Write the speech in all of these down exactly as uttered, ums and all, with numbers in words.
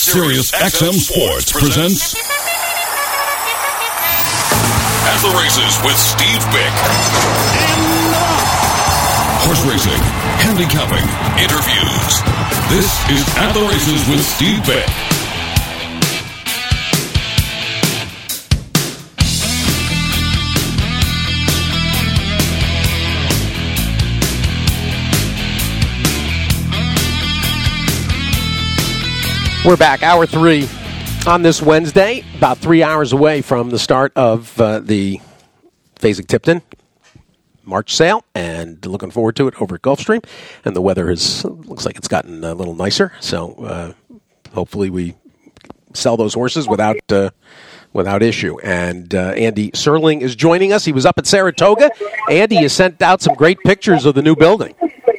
Sirius X M Sports presents At the Races with Steve Bick. Horse racing, handicapping, interviews. This is At the Races with Steve Bick. We're back, hour three on this Wednesday, about three hours away from the start of uh, the Fasig-Tipton March sale, and looking forward to it over at Gulfstream. And the weather is looks like it's gotten a little nicer, so uh, hopefully we sell those horses without uh, without issue. And uh, Andy Serling is joining us. He was up at Saratoga. Andy has sent out some great pictures of the new building.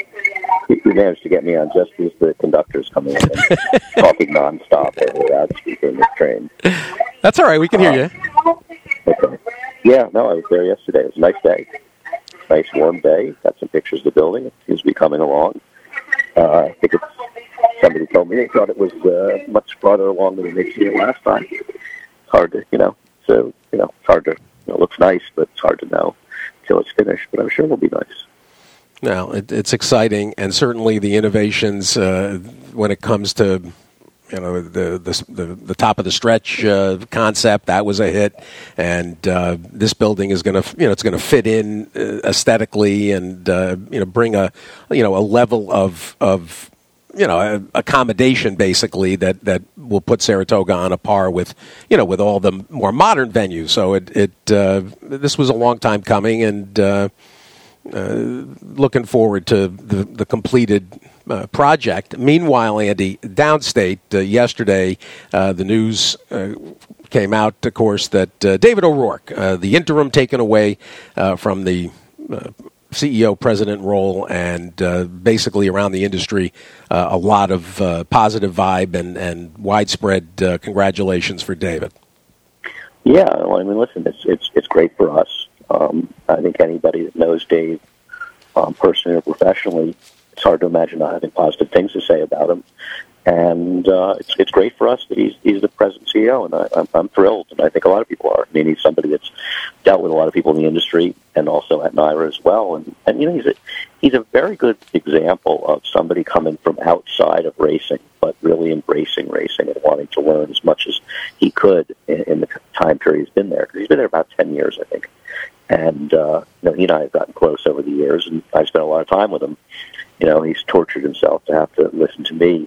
You managed to get me on just as the conductor's coming in and talking nonstop over the loudspeaker in the train. That's all right. We can hear uh, you. Okay. Yeah, no, I was there yesterday. It was a nice day. Nice warm day. Got some pictures of the building. It seems to be coming along. Uh, I think it's, somebody told me they thought it was uh, much farther along than they'd seen it last time. It's hard to, you know, so, you know, it's hard to, you know, it looks nice, but it's hard to know until it's finished. But I'm sure it'll be nice. No, it, it's exciting, and certainly the innovations uh, when it comes to, you know, the the the, the top of the stretch uh, concept, that was a hit, and uh, this building is going to, you know, it's going to fit in uh, aesthetically and uh, you know bring a you know a level of of you know accommodation basically that, that will put Saratoga on a par with you know with all the more modern venues. So it it uh, this was a long time coming, and. Uh, Uh, looking forward to the, the completed uh, project. Meanwhile, Andy, downstate uh, yesterday, uh, the news uh, came out, of course, that uh, David O'Rourke, uh, the interim taken away uh, from the uh, C E O president role, and uh, basically around the industry, uh, a lot of uh, positive vibe and, and widespread uh, congratulations for David. Yeah, well, I mean, listen, it's it's it's great for us. Um, I think anybody that knows Dave um, personally or professionally, it's hard to imagine not having positive things to say about him. And uh, it's it's great for us that he's he's the present C E O, and I, I'm, I'm thrilled, and I think a lot of people are. I mean, he's somebody that's dealt with a lot of people in the industry and also at NYRA as well. And, and you know, he's a, he's a very good example of somebody coming from outside of racing, but really embracing racing and wanting to learn as much as he could in, in the time period he's been there. Because he's been there about ten years, I think. And, uh, you know, he and I have gotten close over the years, and I've spent a lot of time with him. You know, he's tortured himself to have to listen to me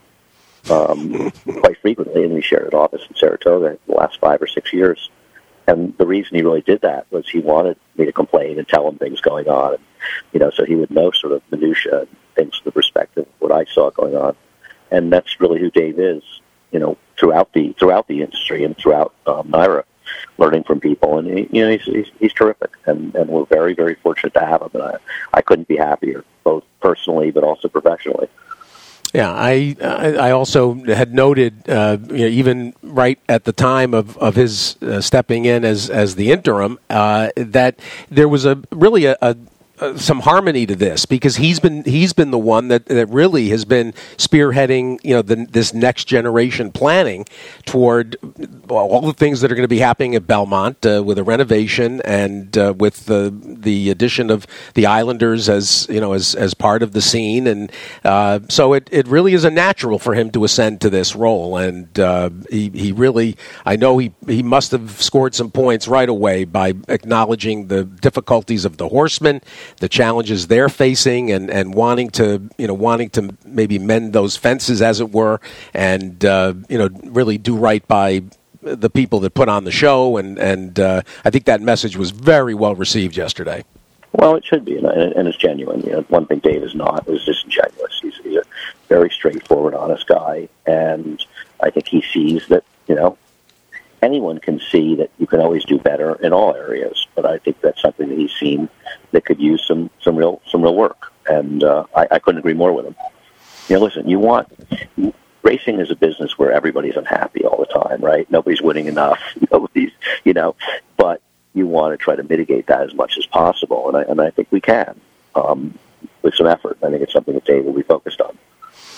um, quite frequently, and we shared an office in Saratoga the last five or six years. And the reason he really did that was he wanted me to complain and tell him things going on, and, you know, so he would know sort of minutia and things from the perspective of what I saw going on. And that's really who Dave is, you know, throughout the throughout the industry and throughout um, NYRA. Learning from people, and he, you know he's, he's he's terrific, and, and we're very very fortunate to have him. And I, I couldn't be happier, both personally but also professionally. Yeah, I I also had noted, uh, you know, even right at the time of of his uh, stepping in as as the interim, uh, that there was a really a. a Uh, some harmony to this, because he's been he's been the one that, that really has been spearheading, you know, the, this next generation planning toward well, all the things that are going to be happening at Belmont uh, with a renovation and uh, with the the addition of the Islanders as you know as as part of the scene, and uh, so it, it really is a natural for him to ascend to this role, and uh, he he really I know he he must have scored some points right away by acknowledging the difficulties of the horsemen, the challenges they're facing, and, and wanting to, you know, wanting to maybe mend those fences, as it were, and, uh, you know, really do right by the people that put on the show. And, and uh, I think that message was very well received yesterday. Well, it should be, and, and it's genuine. You know, one thing Dave is not is disingenuous. He's, he's a very straightforward, honest guy, and I think he sees that, you know, anyone can see that you can always do better in all areas, but I think that's something that he's seen that could use some, some real some real work, and uh, I, I couldn't agree more with him. You know, listen, you want racing is a business where everybody's unhappy all the time, right? Nobody's winning enough, nobody's, you know, but you want to try to mitigate that as much as possible, and I and I think we can um, with some effort. I think it's something that Dave will be focused on.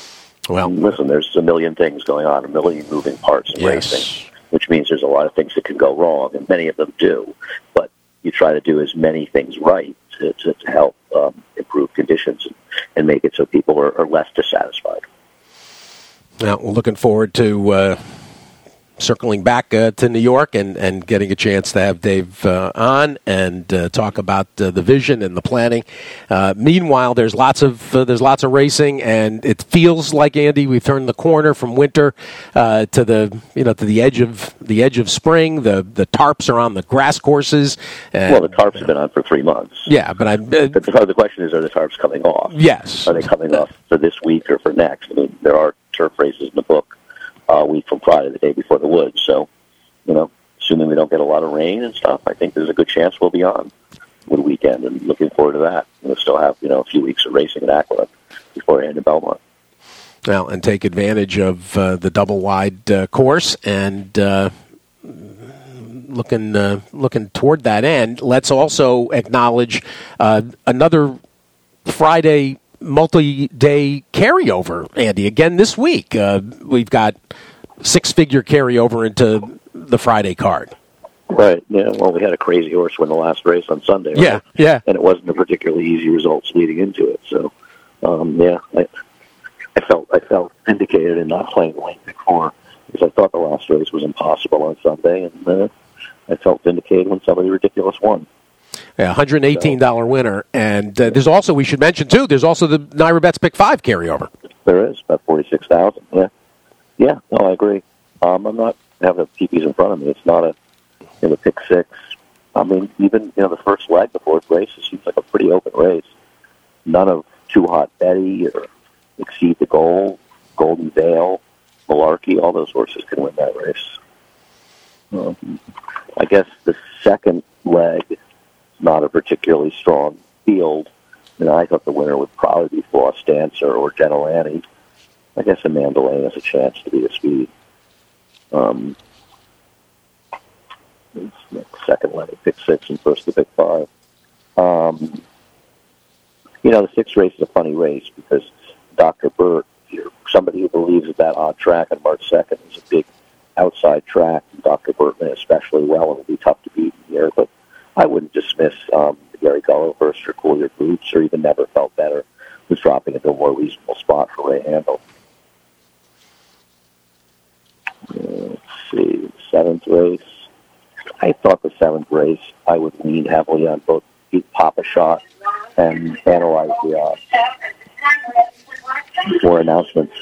Well, and listen, there's a million things going on, a million moving parts in yes. racing, which means there's a lot of things that can go wrong, and many of them do. But you try to do as many things right to, to, to help um, improve conditions and, and make it so people are, are less dissatisfied. Now, we're looking forward to uh, circling back uh, to New York and, and getting a chance to have Dave uh, on and uh, talk about uh, the vision and the planning. Uh, meanwhile, there's lots of uh, there's lots of racing, and it feels like, Andy, we've turned the corner from winter uh, to the you know to the edge of the edge of spring. The the tarps are on the grass courses. And, well, the tarps have been on for three months. Yeah, but I. Uh, but the, the question is, are the tarps coming off? Yes. Are they coming off for this week or for next? I mean, there are turf races in the book uh, a week from Friday, the day before the Woods. So, you know, assuming we don't get a lot of rain and stuff, I think there's a good chance we'll be on Wood weekend, and looking forward to that. We'll still have, you know, a few weeks of racing at Aqueduct before I head to Belmont. Well, and take advantage of uh, the double wide uh, course, and uh, looking uh, looking toward that end. Let's also acknowledge uh, another Friday multi-day carryover, Andy. Again this week, uh, we've got six-figure carryover into the Friday card. Right. Yeah. Well, we had a crazy horse win the last race on Sunday. Right? Yeah. Yeah. And it wasn't a particularly easy results leading into it. So, um, yeah, I, I felt I felt vindicated in not playing the lane before, because I thought the last race was impossible on Sunday, and uh, I felt vindicated when somebody ridiculous won. Yeah, one hundred eighteen dollars winner. And uh, there's also, we should mention, too, there's also the Naira Bets Pick five carryover. There is, about forty-six thousand dollars. Yeah. Yeah, no, I agree. Um, I'm not having the P Ps in front of me. It's not a, you know, pick six. I mean, even, you know, the first leg, the fourth race, it seems like a pretty open race. None of Too Hot Betty or Exceed the Goal, Golden Veil, Malarkey, all those horses can win that race. Um, I guess the second leg, not a particularly strong field. You know, I thought the winner would probably be Floss Dancer or Gentilani. I guess Amanda Lane has a chance to be a speed. Um, second leg, pick six, and first the pick five. Um, you know, the sixth race is a funny race because Doctor Burt, if you're somebody who believes that that odd track on March second is a big outside track, Doctor Burt may especially well, and it will be tough to beat here, but I wouldn't dismiss um, the Gary Gullo first or Cool Your Boots or even Never Felt Better, who's dropping into a more reasonable spot for Ray Handel. Uh, let's see, seventh race. I thought the seventh race, I would lean heavily on both Papa Shot and Analyze the Odds. More announcements.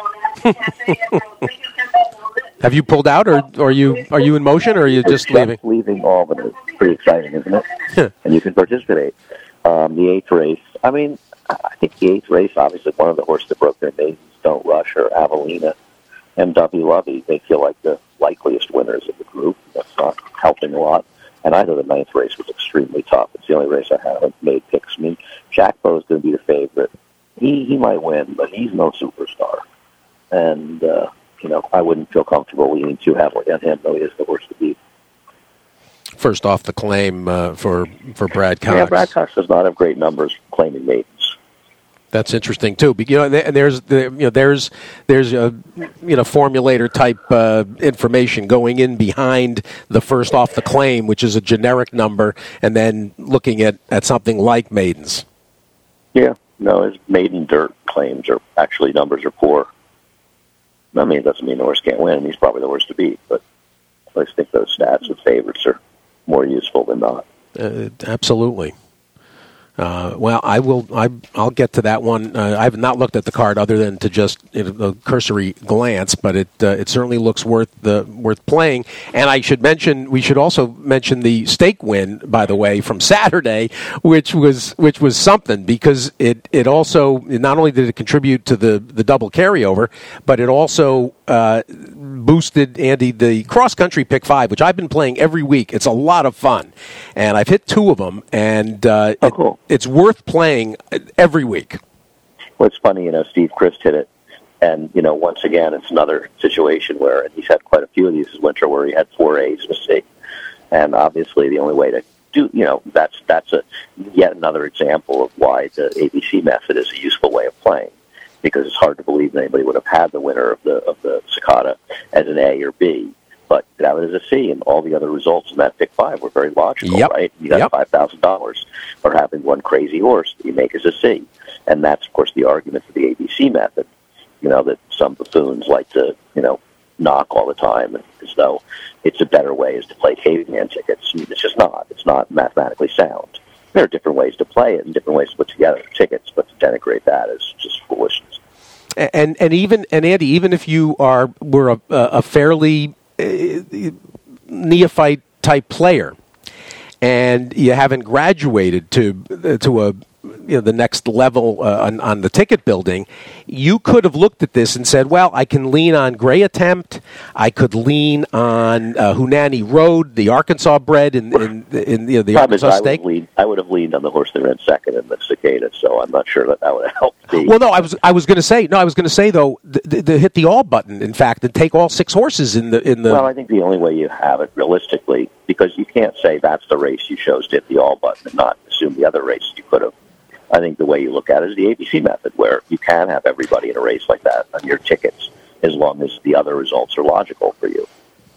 Have you pulled out, or, or are you are you in motion, or are you just leaving? Leaving Albany. It's pretty exciting, isn't it? And you can participate. Um, the eighth race. I mean, I think the eighth race, obviously, one of the horses that broke their maidens, Don't Rush or Avelina, M W Lovey, they feel like the likeliest winners of the group. That's not helping a lot. And I know the ninth race was extremely tough. It's the only race I haven't made picks. I mean, Jack Bowe's going to be the favorite. He he might win, but he's no superstar. And, uh, you know, I wouldn't feel comfortable leaning too heavily on him, though he is the horse to beat. First off the claim uh, for, for Brad Cox. Yeah, Brad Cox does not have great numbers claiming maidens. That's interesting too. You know, there's the, you know there's there's a you know formulator type uh, information going in behind the first off the claim, which is a generic number, and then looking at, at something like maidens. Yeah, no, his maiden dirt claims are actually numbers are poor. I mean, it doesn't mean the horse can't win. He's probably the horse to beat, but I think those stats with favorites are more useful than not. Uh, absolutely. Uh, well, I will. I, I'll get to that one. Uh, I have not looked at the card other than to just you know, a cursory glance, but it uh, it certainly looks worth the worth playing. And I should mention, we should also mention the stake win, by the way, from Saturday, which was which was something because it it also not only did it contribute to the the double carryover, but it also uh, boosted, Andy, the cross country pick five, which I've been playing every week. It's a lot of fun, and I've hit two of them, and uh, oh, it, cool. It's worth playing every week. Well, it's funny, you know, Steve Christ hit it, and, you know, once again, it's another situation where, and he's had quite a few of these this winter where he had four A's mistake, and obviously the only way to do, you know, that's that's a yet another example of why the A B C method is a useful way of playing. because it's hard to believe that anybody would have had the winner of the of the Cicada as an A or B. But you could have it as a C, and all the other results in that pick five were very logical, yep. right? You got yep. five thousand dollars for having one crazy horse that you make as a C. And that's, of course, the argument for the A B C method, you know, that some buffoons like to, you know, knock all the time as though it's a better way is to play caveman tickets. I mean, it's just not. It's not mathematically sound. There are different ways to play it and different ways to put together tickets, but to denigrate that is just foolishness. And and even and Andy, even if you are were a, a fairly uh, neophyte type player, and you haven't graduated to uh, to a you know, the next level uh, on, on the ticket building, you could have looked at this and said, well, I can lean on Gray Attempt. I could lean on uh, Hunani Road, the Arkansas bred in, in, in you know, the Arkansas I stake. Would lean, I would have leaned on the horse that ran second in the Cicada, so I'm not sure that that would have helped me. Well, no, I was I was going to say, no, I was going to say, though, the, the, the hit the all button, in fact, and take all six horses in the... in the. Well, I think the only way you have it, realistically, because you can't say that's the race you chose to hit the all button and not assume the other race you could have. I think the way you look at it is the A B C method, where you can have everybody in a race like that on your tickets as long as the other results are logical for you.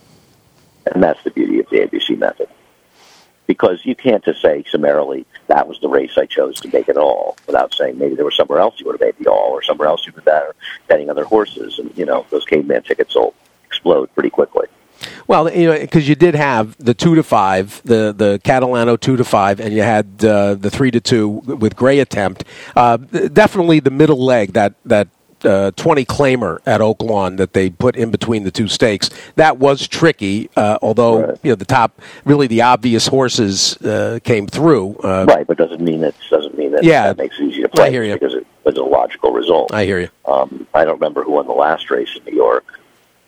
And that's the beauty of the A B C method. Because you can't just say summarily, that was the race I chose to make it all, without saying maybe there was somewhere else you would have made the all, or somewhere else you would have betting other horses. And, you know, those caveman tickets will explode pretty quickly. Well, you know, because you did have the two to five, the the Catalano two to five, and you had uh, the three to two with Gray Attempt. Uh, definitely the middle leg, that that uh, twenty claimer at Oak Lawn that they put in between the two stakes. That was tricky, uh, although right. you know the top, really the obvious horses uh, came through. Uh, right, but doesn't mean that doesn't mean that yeah, that makes it easy to play. I hear you. Because it was a logical result. I hear you. Um, I don't remember who won the last race in New York.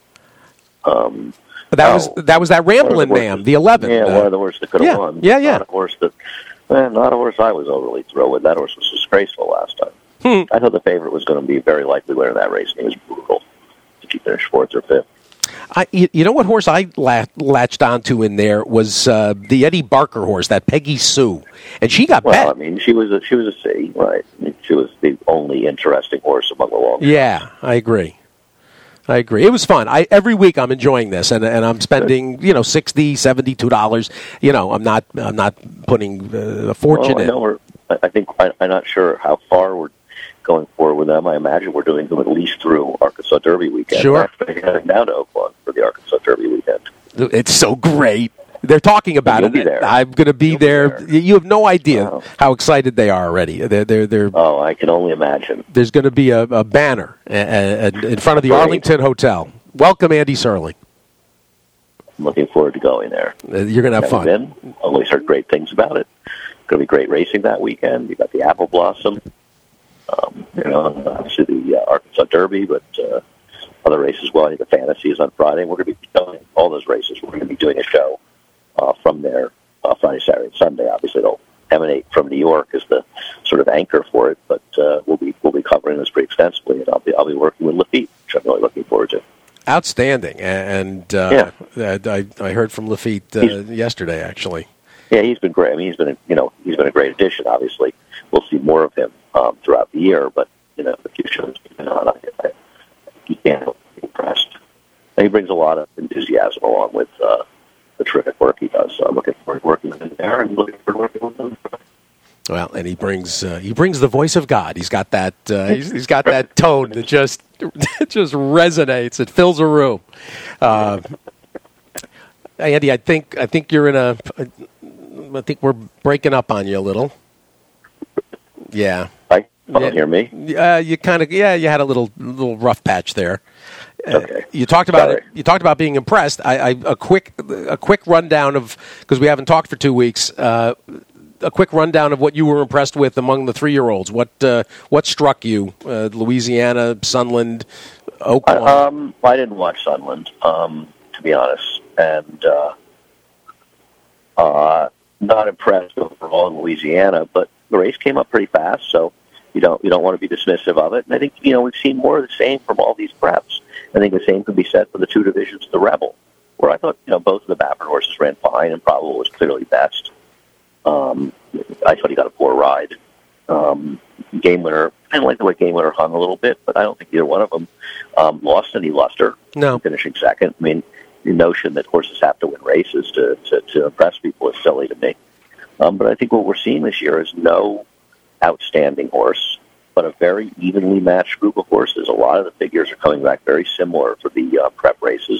Um. But that Oh, was that was that Ramblin' Man, the eleven. Yeah, uh, one of the horses that could have yeah, won. Yeah, yeah. Not a horse that, eh, not a horse I was overly thrilled with. That horse was disgraceful last time. Hmm. I thought the favorite was going to be a very likely winner of that race, and he was brutal. Did he finish fourth or fifth? I, you, you know what horse I la- latched onto in there was uh, the Eddie Barker horse, that Peggy Sue, and she got well, bet. I mean, she was a she was a C, right? I mean, she was the only interesting horse among the long. Yeah, I agree. I agree. It was fun. I every week I'm enjoying this, and and I'm spending you know sixty, seventy-two dollars. You know, I'm not I'm not putting uh, a fortune well, I in. know we're, I think I, I'm not sure how far we're going forward with them. I imagine we're doing them at least through Arkansas Derby weekend. Sure. We're actually heading down to Oakland for the Arkansas Derby weekend. It's so great. They're talking about You'll it. Be there. I'm going to be You'll there. Be there. You have no idea Oh. how excited they are already. They're they're they're. Oh, I can only imagine. There's going to be a, a banner a, a, a, in front of the Great. Arlington Hotel. Welcome, Andy Serling. I'm looking forward to going there. Uh, you're going to have Never fun. Been. Always heard great things about it. Going to be great racing that weekend. You got the Apple Blossom, um, you know, obviously the uh, Arkansas Derby, but uh, other races as well. I think the Fantasy is on Friday. We're going to be doing all those races. We're going to be doing a show uh, from there uh, Friday, Saturday, and Sunday. Obviously, it'll emanate from New York as the sort of anchor for it, but uh, we'll be we'll be covering this pretty extensively, and I'll be I'll be working with Lafitte, which I'm really looking forward to. Outstanding, and uh, yeah. I, I heard from Lafitte uh, yesterday. Actually, yeah, he's been great. I mean, he's been a, you know he's been a great addition. Obviously, we'll see more of him um, throughout the year, but you know the few shows he's been on, I, I, you can't help but be impressed. And he brings a lot of enthusiasm along with uh, the terrific work he does. So I'm looking forward to working with him there, and looking forward to working with him. well, and he brings uh, he brings the voice of God. He's got that uh, he's, he's got that tone that just it just resonates. It fills a room. Uh, Andy, I think I think you're in a. I think we're breaking up on you a little. Yeah. Hi, you yeah. hear me? Uh, you kind of yeah. You had a little little rough patch there. Okay. Uh, you talked about Sorry. it. You talked about being impressed. I, I a quick a quick rundown of because we haven't talked for two weeks. Uh, a quick rundown of what you were impressed with among the three-year-olds. What uh, what struck you? Uh, Louisiana, Sunland, Oakland. I, um, I didn't watch Sunland, um, to be honest, and uh, uh, not impressed overall in Louisiana. But the race came up pretty fast, so you don't you don't want to be dismissive of it. And I think you know we've seen more of the same from all these preps. I think the same could be said for the two divisions of the Rebel, where I thought you know both of the Baffert horses ran fine, and Probable was clearly best. Um, I thought he got a poor ride. Um, Game Winner I like the way Game Winner hung a little bit, but I don't think either one of them um, lost any luster. No. Finishing second. I mean, the notion that horses have to win races to, to, to impress people is silly to me. Um, but I think what we're seeing this year is no outstanding horse, but a very evenly matched group of horses. A lot of the figures are coming back very similar for the uh, prep races.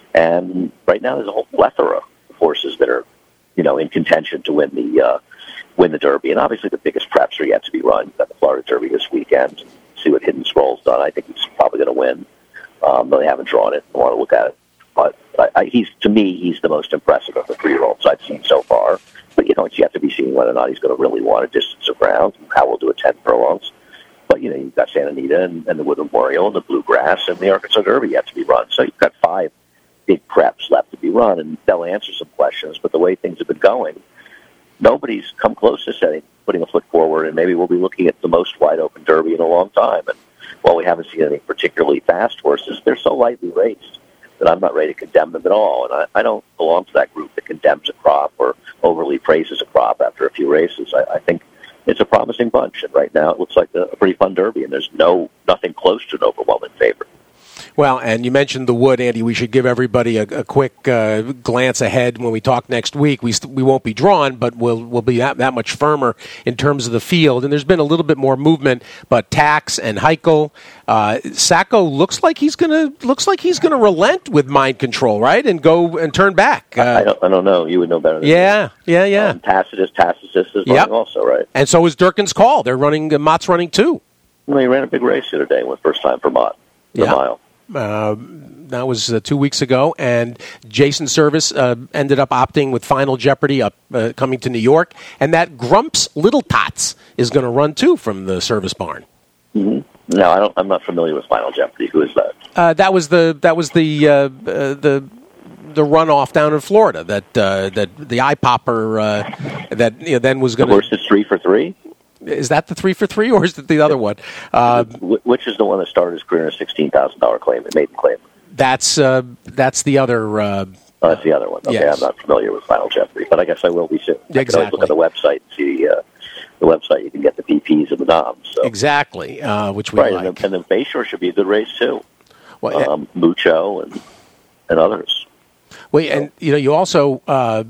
And right now there's a whole plethora of horses that are, you know, in contention to win the uh, win the Derby. And obviously the biggest preps are yet to be run. You've got the Florida Derby this weekend. See what Hidden Scroll's done. I think he's probably going to win. Um, though they haven't drawn it. I want to look at it. But I, I, he's to me, he's the most impressive of the three-year-olds I've seen so far. But, you know, it's yet to be seen whether or not he's going to really want a distance of ground, how we'll do a ten furlongs. But, you know, you've got Santa Anita and, and the Wood Memorial and the Bluegrass and the Arkansas Derby yet to be run. So you've got five big preps left to be run, and they'll answer some questions. But the way things have been going, nobody's come close to setting, putting a foot forward, and maybe we'll be looking at the most wide-open Derby in a long time. And while we haven't seen any particularly fast horses, they're so lightly raced that I'm not ready to condemn them at all. And I, I don't belong to that group that condemns a crop or overly praises a crop after a few races. I, I think it's a promising bunch, and right now it looks like a, a pretty fun Derby, and there's no nothing close to an overwhelming favorite. Well, and you mentioned the Wood, Andy. We should give everybody a, a quick uh, glance ahead when we talk next week. We st- we won't be drawn, but we'll we'll be that, that much firmer in terms of the field. And there's been a little bit more movement, but Tax and Heichel, uh, Sacco looks like he's gonna looks like he's gonna relent with Mind Control, right, and go and turn back. Uh, I, I don't I don't know. You would know better than yeah, me. Yeah, yeah, um, Tacitus, Tacitus is running yep. also, right? And so is Durkin's Call. They're running. Uh, Mott's running too. Well, he ran a big race the other day. It was first time for Mott. The yeah. mile. Uh, that was uh, two weeks ago, and Jason Service uh, ended up opting with Final Jeopardy up uh, coming to New York, and that Grumps Little Tots is going to run too from the Service barn. Mm-hmm. No, I don't. I'm not familiar with Final Jeopardy. Who is that? Uh, that was the that was the uh, uh, the the runoff down in Florida that uh, that the eye popper uh, that you know, then was going to. The horse is three for three. Is that the three for three, or is it the other one? Uh, Which is the one that started his career in a sixteen thousand dollars claim, a maiden claim? That's uh, that's the other. Uh, oh, that's the other one. Okay, yes. I'm not familiar with Final Jeopardy, but I guess I will be soon. Exactly. I can always look at the website and see uh, the website. You can get the P Ps and the noms. So. Exactly, uh, which we right, like. And the, and the Bayshore should be a good race too. Well, um, Mucho and and others. Well, so. And you know, you also uh,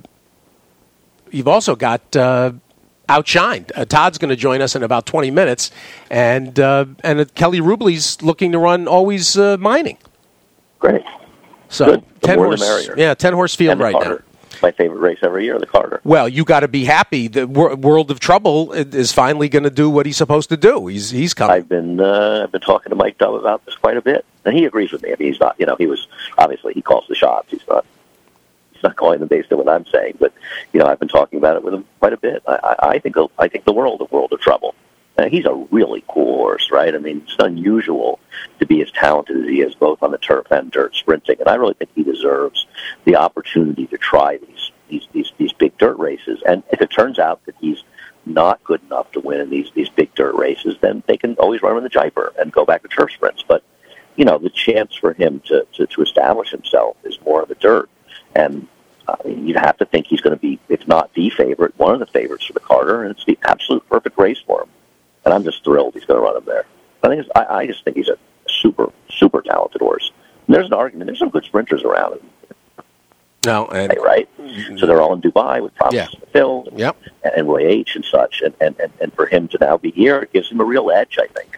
you've also got. Uh, Outshined. Uh, Todd's going to join us in about twenty minutes, and uh, and uh, Kelly Rubley's looking to run Always uh, Mining. Great. So Good. The ten more horse, the merrier. yeah, ten horse field and the right Carter. now. My favorite race every year, the Carter. Well, you got to be happy. The wor- World of Trouble is finally going to do what he's supposed to do. He's he's coming. I've been uh, I've been talking to Mike Dove about this quite a bit, and he agrees with me. I mean, he's not. You know, he was obviously he calls the shots. He's not. Not calling them based on what I'm saying, but you know I've been talking about it with him quite a bit. I, I, I think I think the world of World of Trouble. Uh, he's a really cool horse, right? I mean, it's unusual to be as talented as he is, both on the turf and dirt sprinting, and I really think he deserves the opportunity to try these these these, these big dirt races. And if it turns out that he's not good enough to win in these these big dirt races, then they can always run him in the Jaipur and go back to turf sprints. But you know, the chance for him to to, to establish himself is more in the dirt. And uh, you'd have to think he's going to be, if not the favorite, one of the favorites for the Carter, and it's the absolute perfect race for him. And I'm just thrilled he's going to run him there. I think it's, I, I just think he's a super, super talented horse. And there's an argument. There's some good sprinters around. No, and, right? So they're all in Dubai with Promise yeah. Phil and, yep. and Roy H. and such. And, and, and, and for him to now be here, it gives him a real edge, I think.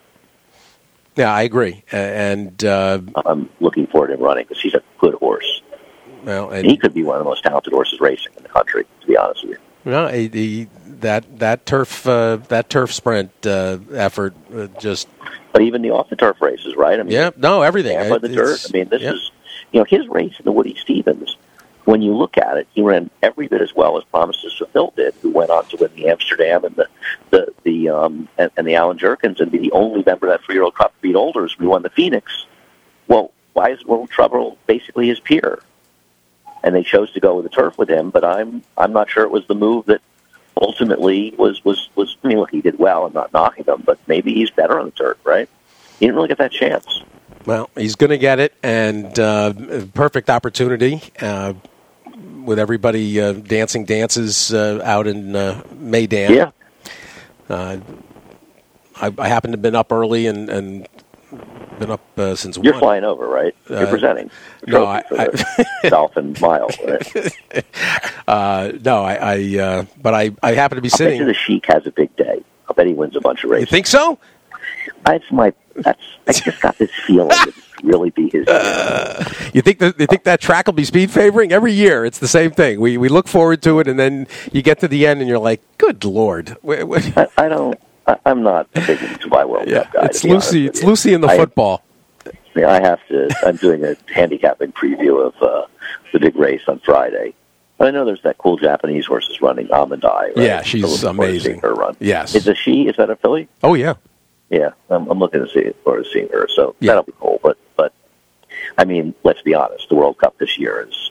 Yeah, I agree. And uh, I'm looking forward to him running because he's a good horse. Well, and, and he could be one of the most talented horses racing in the country, to be honest with you. Well, he, he, that that turf uh, that turf sprint uh, effort uh, just. But even the off the turf races, right? I mean, yeah, no, everything. Tampa, the dirt. I mean, this yeah. is you know his race in the Woody Stevens. When you look at it, he ran every bit as well as Promises Fulfilled did, who went on to win the Amsterdam and the the the um and, and the Alan Jerkins and be the only member of that three-year-old crop to beat Olders who won the Phoenix. Well, why is World Trouble basically his peer? And they chose to go with the turf with him, but I'm I'm not sure it was the move that ultimately was was was. I mean, look, he did well. I'm not knocking him, but maybe he's better on the turf, right? He didn't really get that chance. Well, he's going to get it, and uh, perfect opportunity. Uh, with everybody uh, dancing dances uh, out in uh, Maydan. Yeah. Uh, I, I happen to have been up early and, and been up uh, since You're one. flying over, right? You're Uh, presenting. no, I- for the Dolphin Mile, right? Uh, no, I, I uh, but I, I happen to be I bet sitting. you the Sheik has a big day. I bet he wins a bunch of You races. think so? That's my. That's. I just got this feeling that it's really be his. Uh, you think that you think that track will be speed favoring every year? It's the same thing. We we look forward to it, and then you get to the end, and you're like, "Good Lord!" I, I don't. I, I'm not a big Dubai World Yeah, Cup guy. it's to be honest Lucy. with It's you. Lucy in the I, football. Yeah, I have to. I'm doing a handicapping preview of uh, the big race on Friday. I know there's that cool Japanese horse is running, Amandai. Right? Yeah, she's So looking forward to amazing. seeing her run. Yes. Is it she? Is that a filly? Oh yeah. Yeah, I'm, I'm looking to see forward to seeing her. So Yeah. that'll be cool. But but I mean, let's be honest. The World Cup this year is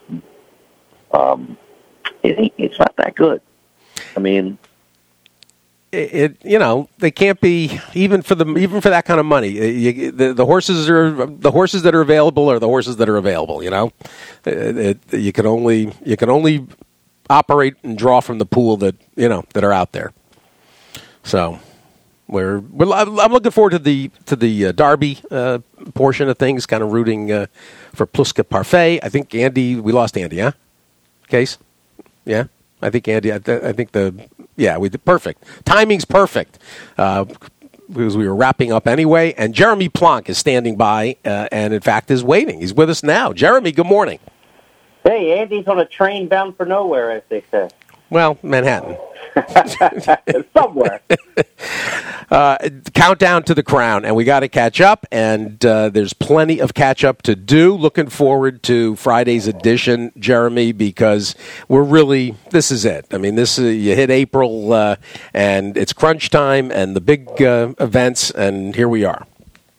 um, it ain't, it's not that good. I mean, It, it you know they can't be even for the even for that kind of money. Uh, You, the, the horses are the horses that are available are the horses that are available. You know, it, it, you can only you can only operate and draw from the pool that you know that are out there. So we're, we're I'm looking forward to the to the uh, Derby uh, portion of things. Kind of rooting uh, for Pluska Parfait. I think Andy we lost Andy, huh? Case, yeah. I think Andy. I, th- I think the yeah we did perfect. Timing's perfect uh, because we were wrapping up anyway. And Jeremy Plonk is standing by uh, and in fact is waiting. He's with us now. Jeremy, good morning. Hey, Andy's on a train bound for nowhere, as they say. Well, Manhattan. Somewhere. Uh, countdown to the crown, and we got to catch up, and uh, there's plenty of catch up to do. Looking forward to Friday's edition, Jeremy, because we're really, this is it. I mean, this uh, you hit April, uh, and it's crunch time, and the big uh, events, and here we are.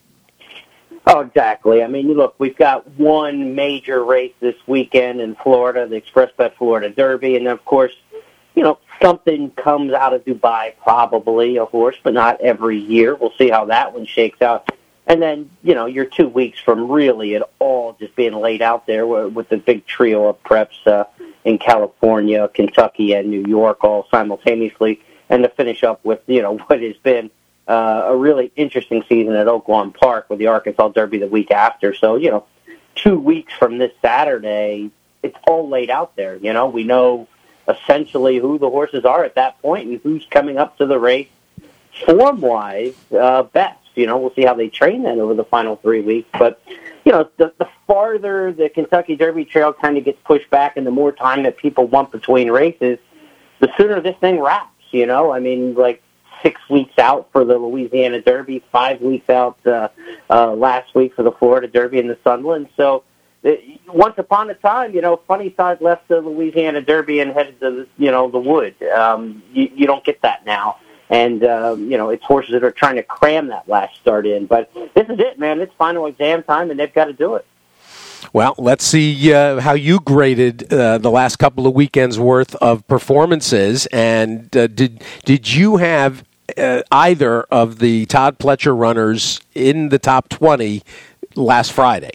Oh, exactly. I mean, look, we've got one major race this weekend in Florida, the ExpressBet Florida Derby, and of course, you know, something comes out of Dubai, probably a horse, but not every year. We'll see how that one shakes out. And then, you know, you're two weeks from really it all just being laid out there with the big trio of preps uh, in California, Kentucky, and New York all simultaneously, and to finish up with, you know, what has been uh, a really interesting season at Oaklawn Park with the Arkansas Derby the week after. So, you know, two weeks from this Saturday, it's all laid out there. You know, we know essentially who the horses are at that point and who's coming up to the race form-wise uh, best. You know, we'll see how they train then over the final three weeks. But, you know, the, the farther the Kentucky Derby trail kind of gets pushed back and the more time that people want between races, the sooner this thing wraps, you know. I mean, like six weeks out for the Louisiana Derby, five weeks out uh, uh, last week for the Florida Derby and the Sunland. So, once upon a time, you know, Funny Side left the Louisiana Derby and headed to, you know, the wood. Um, you, you don't get that now. And, um, you know, it's horses that are trying to cram that last start in. But this is it, man. It's final exam time, and they've got to do it. Well, let's see uh, how you graded uh, the last couple of weekends' worth of performances. And uh, did did you have uh, either of the Todd Pletcher runners in the top twenty last Friday?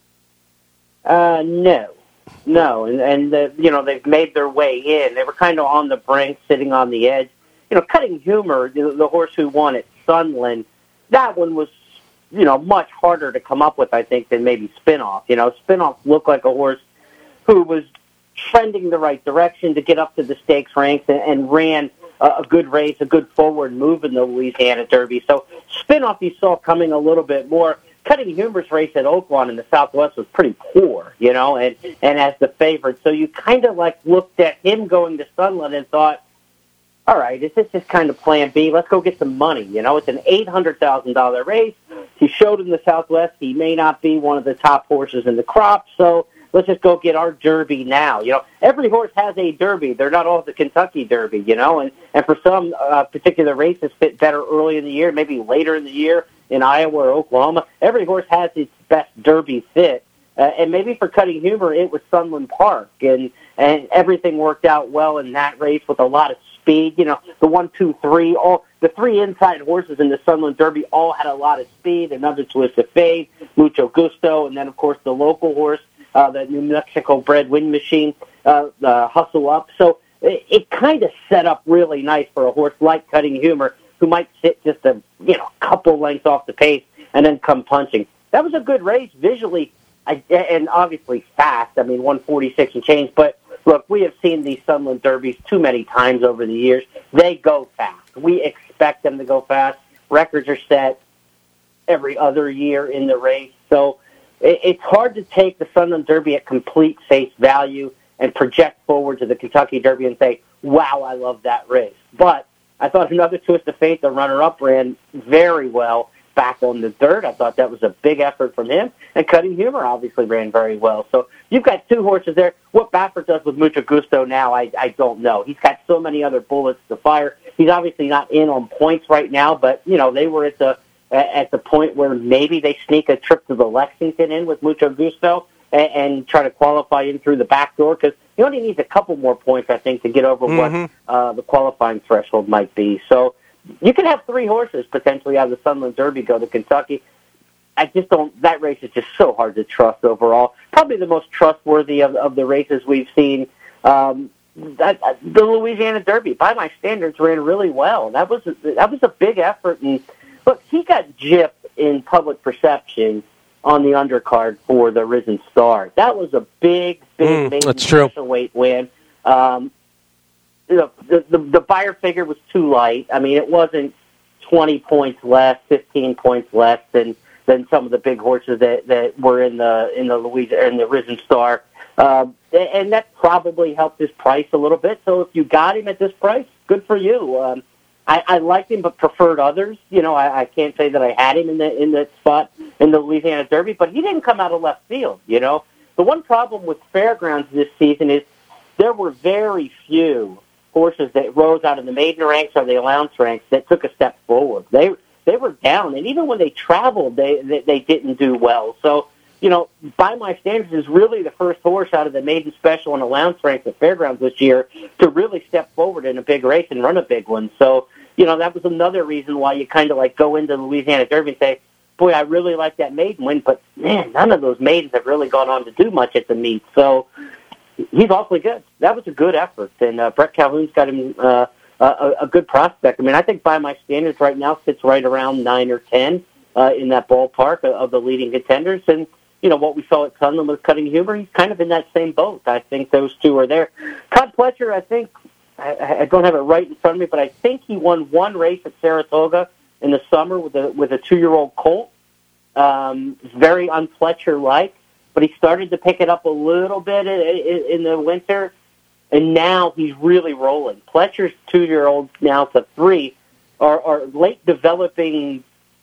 Uh, no, no, and and uh, you know they've made their way in. They were kind of on the brink, sitting on the edge. You know, Cutting Humor, the, the horse who won at Sunland, that one was, you know, much harder to come up with, I think, than maybe Spinoff. You know, Spinoff looked like a horse who was trending the right direction to get up to the stakes ranks and, and ran a, a good race, a good forward move in the Louisiana Derby. So Spinoff you saw coming a little bit more. Cutting Humor's race at Oaklawn in the Southwest was pretty poor, you know, and, and as the favorite. So you kind of like looked at him going to Sunland and thought, all right, is this just kind of plan B? Let's go get some money. You know, it's an eight hundred thousand dollars race. He showed in the Southwest he may not be one of the top horses in the crop, so let's just go get our Derby now. You know, every horse has a Derby. They're not all the Kentucky Derby, you know, and, and for some uh, particular races fit better early in the year, maybe later in the year in Iowa or Oklahoma. Every horse has its best Derby fit. Uh, and maybe for Cutting Humor, it was Sunland Park, and, and everything worked out well in that race with a lot of speed. You know, the one, two, three, all the three inside horses in the Sunland Derby all had a lot of speed. Another Twist of Fate, Mucho Gusto, and then, of course, the local horse, uh, the New Mexico-bred Wind Machine, uh, uh, Hustle Up. So it, it kind of set up really nice for a horse like Cutting Humor who might sit just a you know couple lengths off the pace and then come punching. That was a good race visually, I, and obviously fast. I mean, one forty-six and change. But look, we have seen these Sunland Derbies too many times over the years. They go fast. We expect them to go fast. Records are set every other year in the race. So it, it's hard to take the Sunland Derby at complete face value and project forward to the Kentucky Derby and say, wow, I love that race. But I thought another Twist of Fate, the runner-up, ran very well back on the dirt. I thought that was a big effort from him. And Cutting Humor obviously ran very well. So you've got two horses there. What Baffert does with Mucho Gusto now, I, I don't know. He's got so many other bullets to fire. He's obviously not in on points right now, but, you know, they were at the at the point where maybe they sneak a trip to the Lexington in with Mucho Gusto and, and try to qualify in through the back door, because he only needs a couple more points, I think, to get over mm-hmm. what uh, the qualifying threshold might be. So you could have three horses potentially out of the Sunland Derby go to Kentucky. I just don't, that race is just so hard to trust overall. Probably the most trustworthy of, of the races we've seen. Um, that, the Louisiana Derby, by my standards, ran really well. That was, that was a big effort. And look, he got gypped in public perception on the undercard for the Risen Star. That was a big, big, mm, that's true. weight win. Um, you know, the, the the buyer figure was too light. I mean, it wasn't twenty points less, fifteen points less than, than some of the big horses that, that were in the in the Louisiana in the Risen Star, uh, and that probably helped his price a little bit. So if you got him at this price, good for you. Um, I, I liked him, but preferred others. You know, I, I can't say that I had him in the in that spot in the Louisiana Derby, but he didn't come out of left field. You know, the one problem with Fairgrounds this season is there were very few horses that rose out of the maiden ranks or the allowance ranks that took a step forward. They they were down, and even when they traveled, they they, they didn't do well. So, you know, by my standards, is really the first horse out of the maiden special and allowance ranks at Fairgrounds this year to really step forward in a big race and run a big one. So, you know, that was another reason why you kind of like go into the Louisiana Derby and say, boy, I really like that maiden win, but man, none of those maidens have really gone on to do much at the meet. So he's awfully good. That was a good effort, and uh, Brett Calhoun's got him uh, a, a good prospect. I mean, I think by my standards right now sits right around nine or ten uh, in that ballpark of, of the leading contenders. And, you know, what we saw at Sunland with Cutting Humor, he's kind of in that same boat. I think those two are there. Todd Pletcher, I think, I, I don't have it right in front of me, but I think he won one race at Saratoga in the summer with a with a two-year-old colt. Um, very un-Pletcher-like, but he started to pick it up a little bit in, in, in the winter, and now he's really rolling. Pletcher's two-year-olds now to three are, are late developing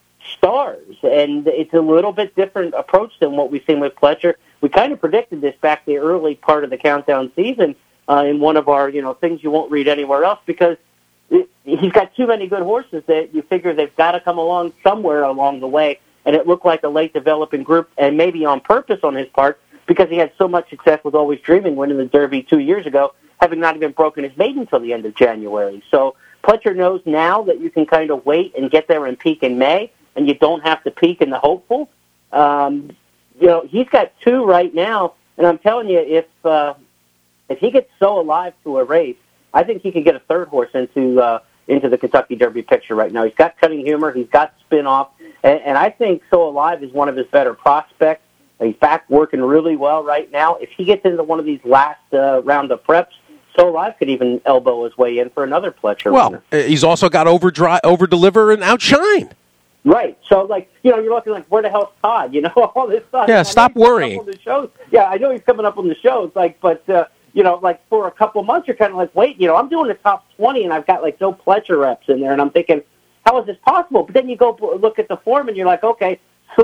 stars, and it's a little bit different approach than what we've seen with Pletcher. We kind of predicted this back the early part of the countdown season uh, in one of our, you know, things you won't read anywhere else, because it, he's got too many good horses that you figure they've got to come along somewhere along the way, and it looked like a late developing group, and maybe on purpose on his part, because he had so much success with Always Dreaming winning the Derby two years ago, having not even broken his maiden until the end of January. So Pletcher knows now that you can kind of wait and get there and peak in May, and you don't have to peak in the hopeful. Um, you know, he's got two right now, and I'm telling you, if uh, if he gets so alive to a race, I think he could get a third horse into uh, into the Kentucky Derby picture right now. He's got Cutting Humor, he's got Spin-Off, and, and I think So Alive is one of his better prospects. He's back working really well right now. If he gets into one of these last uh, round of preps, So Alive could even elbow his way in for another Pletcher well, winner. He's also got overdri- over-deliver and outshine. Right. So, like, you know, you're looking like, where the hell's Todd? You know, all this stuff. Yeah, stop worrying. On the shows. Yeah, I know he's coming up on the shows, like, but, uh, you know, like, for a couple months, you're kind of like, wait, you know, I'm doing the top twenty, and I've got, like, no Pletcher reps in there, and I'm thinking, how is this possible? But then you go look at the form, and you're like, okay,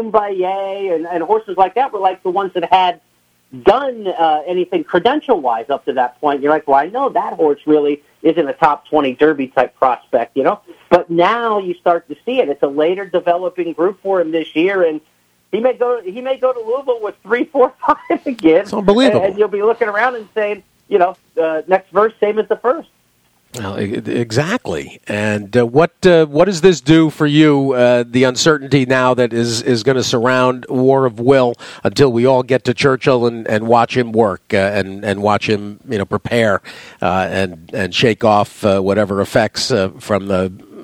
Sumbaye and, and horses like that were, like, the ones that had done uh, anything credential-wise up to that point. You're like, well, I know that horse really isn't a top twenty Derby-type prospect, you know? But now you start to see it. It's a later developing group for him this year, and he may go he may go to Louisville with three, four, five again. It's unbelievable. And you'll be looking around and saying, you know, uh, next verse, same as the first. Well, exactly. And uh, what uh, what does this do for you, uh, the uncertainty now that is, is going to surround War of Will until we all get to Churchill and, and watch him work uh, and, and watch him, you know, prepare uh, and, and shake off uh, whatever effects uh, from the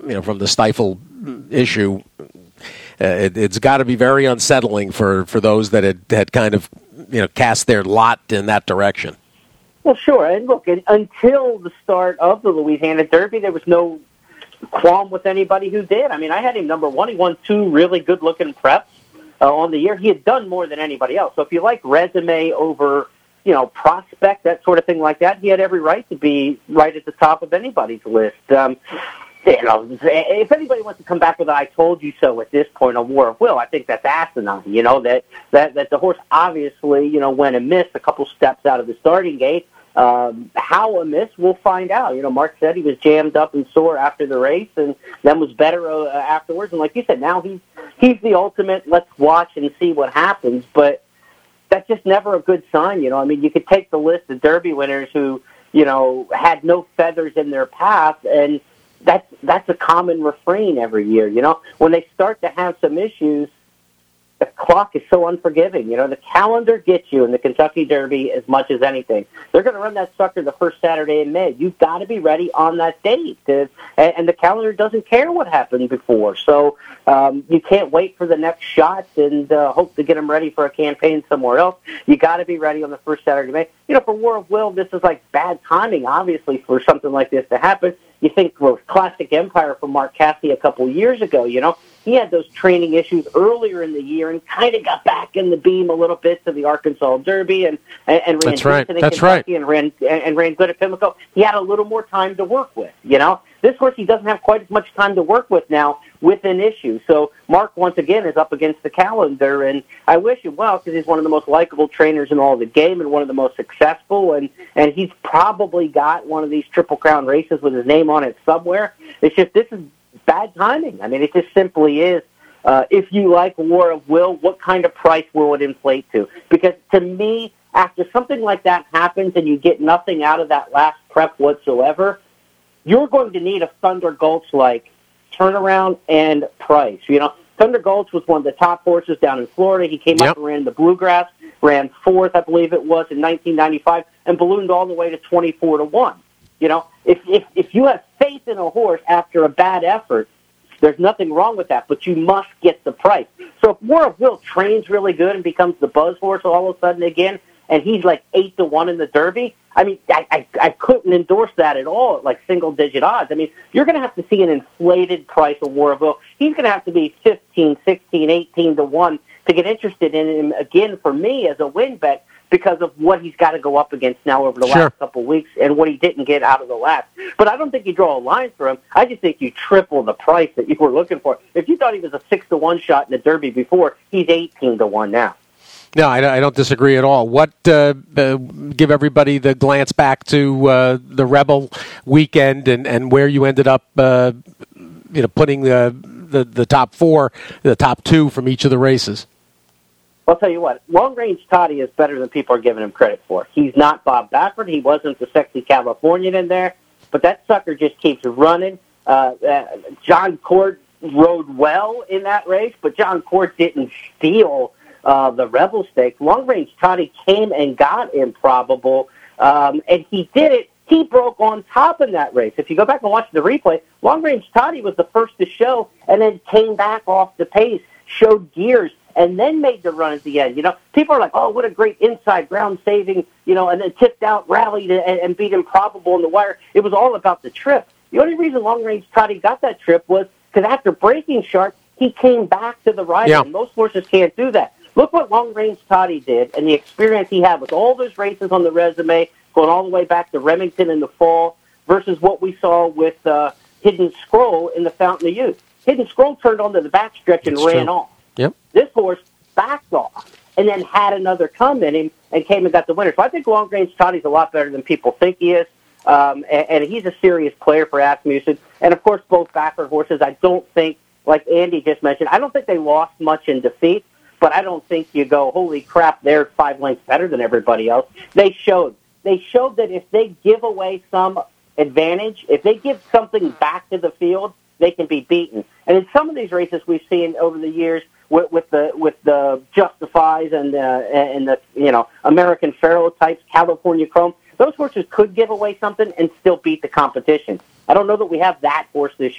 you know, from the stifle issue, uh, it, it's got to be very unsettling for, for those that had, had kind of, you know, cast their lot in that direction. Well, sure. And look, until the start of the Louisiana Derby, there was no qualm with anybody who did. I mean, I had him number one. He won two really good-looking preps uh, on the year. He had done more than anybody else. So if you like resume over, you know, prospect, that sort of thing like that, he had every right to be right at the top of anybody's list. Um, you know, if anybody wants to come back with "I told you so" at this point on War of Will, I think that's asinine. You know, that that that the horse obviously, you know, went amiss a couple steps out of the starting gate. Um, how amiss, we'll find out. You know, Mark said he was jammed up and sore after the race, and then was better uh, afterwards. And like you said, now he's he's the ultimate. Let's watch and see what happens. But that's just never a good sign. You know, I mean, you could take the list of Derby winners who, you know, had no feathers in their path, and that's that's a common refrain every year. You know, when they start to have some issues, the clock is so unforgiving. You know, the calendar gets you in the Kentucky Derby as much as anything. They're going to run that sucker the first Saturday in May. You've got to be ready on that date. To, and, and the calendar doesn't care what happened before. So um, you can't wait for the next shot and uh, hope to get them ready for a campaign somewhere else. You got to be ready on the first Saturday in May. You know, for War of Will, this is like bad timing, obviously, for something like this to happen. You think well, Classic Empire from Mark Casse a couple years ago, you know, he had those training issues earlier in the year and kind of got back in the beam a little bit to the Arkansas Derby and and, and ran That's right. in That's Kentucky right. and ran and, and ran good at Pimlico. He had a little more time to work with, you know. This horse, he doesn't have quite as much time to work with now with an issue. So Mark, once again, is up against the calendar, and I wish him well because he's one of the most likable trainers in all the game and one of the most successful, and, and he's probably got one of these Triple Crown races with his name on it somewhere. It's just this is bad timing. I mean, it just simply is. Uh, if you like War of Will, what kind of price will it inflate to? Because to me, after something like that happens and you get nothing out of that last prep whatsoever, you're going to need a Thunder Gulch-like turnaround and price. You know, Thunder Gulch was one of the top horses down in Florida. He came Yep. up and ran the Bluegrass, ran fourth, I believe it was, in nineteen ninety-five, and ballooned all the way to twenty-four to one. You know, if if if you have faith in a horse after a bad effort, there's nothing wrong with that, but you must get the price. So if War of Will trains really good and becomes the buzz horse all of a sudden again, and he's like eight to one in the Derby, I mean, I, I, I couldn't endorse that at all at like single-digit odds. I mean, you're going to have to see an inflated price of War of Will. He's going to have to be fifteen, sixteen, eighteen to one to get interested in him again for me as a win bet because of what he's got to go up against now over the Sure. last couple of weeks and what he didn't get out of the last. But I don't think you draw a line for him. I just think you triple the price that you were looking for. If you thought he was a six to one shot in the Derby before, he's eighteen to one now. No, I, I don't disagree at all. What uh, uh, give everybody the glance back to uh, the Rebel weekend and, and where you ended up, uh, you know, putting the, the the top four, the top two from each of the races. I'll tell you what, Long Range Toddy is better than people are giving him credit for. He's not Bob Baffert. He wasn't the sexy Californian in there, but that sucker just keeps running. Uh, uh, John Court rode well in that race, but John Court didn't steal uh, the Rebel Stakes. Long Range Toddy came and got Improbable, um, and he did it. He broke on top in that race. If you go back and watch the replay, Long Range Toddy was the first to show and then came back off the pace, showed gears, and then made the run at the end. You know, people are like, oh, what a great inside ground saving, you know, and then tipped out, rallied, and, and beat Improbable in the wire. It was all about the trip. The only reason Long Range Toddy got that trip was because after breaking Shark, he came back to the rider, Yeah. and most horses can't do that. Look what Long Range Toddy did and the experience he had with all those races on the resume, going all the way back to Remington in the fall, versus what we saw with uh, Hidden Scroll in the Fountain of Youth. Hidden Scroll turned onto the backstretch and That's ran true. off. Yep. This horse backed off and then had another come in him and came and got the winner. So I think Long Range Toddy's a lot better than people think he is, um, and, and he's a serious player for Asmussen. And, of course, both backer horses, I don't think, like Andy just mentioned, I don't think they lost much in defeat, but I don't think you go, holy crap, they're five lengths better than everybody else. They showed. They showed that if they give away some advantage, if they give something back to the field, they can be beaten. And in some of these races we've seen over the years with, with the with the Justifies and the, and the you know American Pharaoh types, California Chrome, those horses could give away something and still beat the competition. I don't know that we have that horse this year.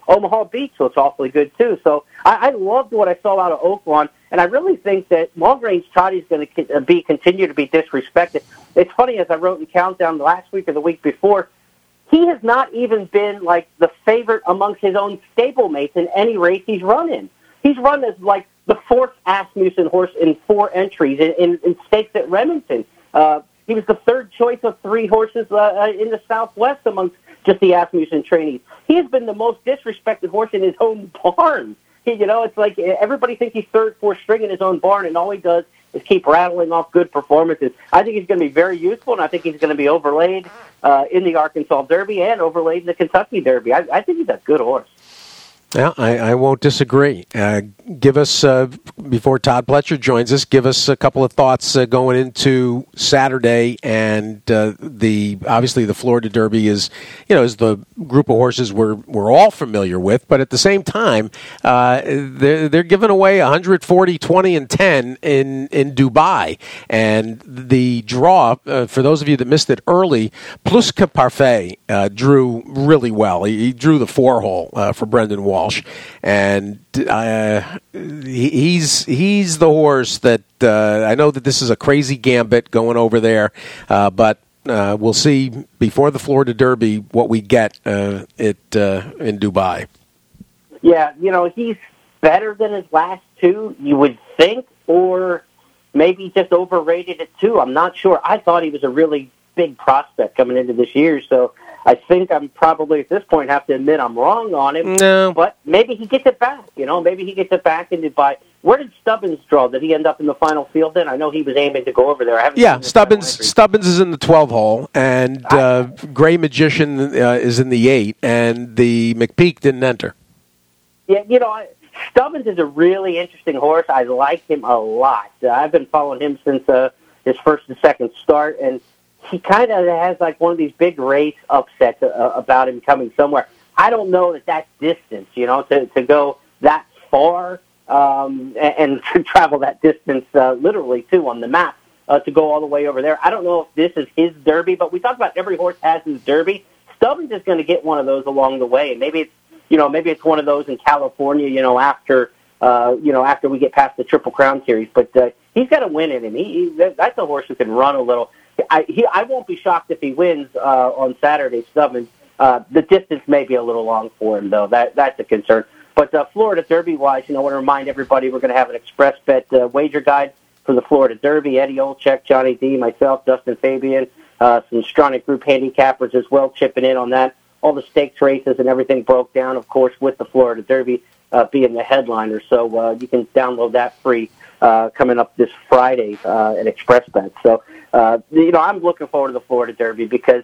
Omaha Beach looks awfully good, too. So I, I loved what I saw out of Oaklawn, and I really think that long-range Toddy is going to be continue to be disrespected. It's funny, as I wrote in Countdown last week or the week before, he has not even been, like, the favorite amongst his own stablemates in any race he's run in. He's run as, like, the fourth Asmussen horse in four entries in, in, in stakes at Remington. Uh, he was the third choice of three horses uh, in the Southwest amongst just the Asmussen trainees. He has been the most disrespected horse in his own barn. He, you know, it's like everybody thinks he's third, fourth string in his own barn, and all he does is keep rattling off good performances. I think he's going to be very useful, and I think he's going to be overlaid uh, in the Arkansas Derby and overlaid in the Kentucky Derby. I, I think he's a good horse. Yeah, I, I won't disagree. Uh, give us, uh, before Todd Pletcher joins us, give us a couple of thoughts uh, going into Saturday, and uh, the obviously the Florida Derby is, you know, is the group of horses we're we're all familiar with, but at the same time, uh, they're they're giving away one hundred forty, twenty, and ten in in Dubai, and the draw uh, for those of you that missed it early, Plus Que Parfait uh, drew really well. He, he drew the four hole uh, for Brendan Walsh. And uh, he, he's he's the horse that uh, I know that this is a crazy gambit going over there, uh, but uh, we'll see before the Florida Derby what we get uh, it uh, in Dubai. Yeah, you know, he's better than his last two, you would think, or maybe just overrated it too. I'm not sure. I thought he was a really big prospect coming into this year, so I think I'm probably at this point have to admit I'm wrong on him. No. But maybe he gets it back, you know, maybe he gets it back in Dubai. Where did Stubbins draw? Did he end up in the final field then? I know he was aiming to go over there. I haven't yeah, Stubbins Stubbins is in the twelve hole, and uh, Gray Magician uh, is in the eight, and the McPeak didn't enter. Yeah, you know, I, Stubbins is a really interesting horse. I like him a lot. Uh, I've been following him since uh, his first and second start, and he kind of has like one of these big race upsets uh, about him coming somewhere. I don't know that that distance, you know, to, to go that far um, and, and to travel that distance uh, literally, too, on the map, uh, to go all the way over there. I don't know if this is his Derby, but we talk about every horse has his Derby. Stubbins is going to get one of those along the way. Maybe it's, you know, maybe it's one of those in California, you know, after, uh, you know, after we get past the Triple Crown Series. But uh, he's got a win in him. He, he, that's a horse who can run a little. I, he, I won't be shocked if he wins uh, on Saturday, Stubbins. Uh, the distance may be a little long for him, though. That That's a concern. But uh, Florida Derby-wise, you know, I want to remind everybody we're going to have an express bet uh, wager guide for the Florida Derby. Eddie Olczyk, Johnny D, myself, Dustin Fabian, uh, some Stronach Group handicappers as well chipping in on that. All the stakes races and everything broke down, of course, with the Florida Derby uh, being the headliner. So uh, you can download that free uh, coming up this Friday uh, at Express Bet. So, uh, you know, I'm looking forward to the Florida Derby because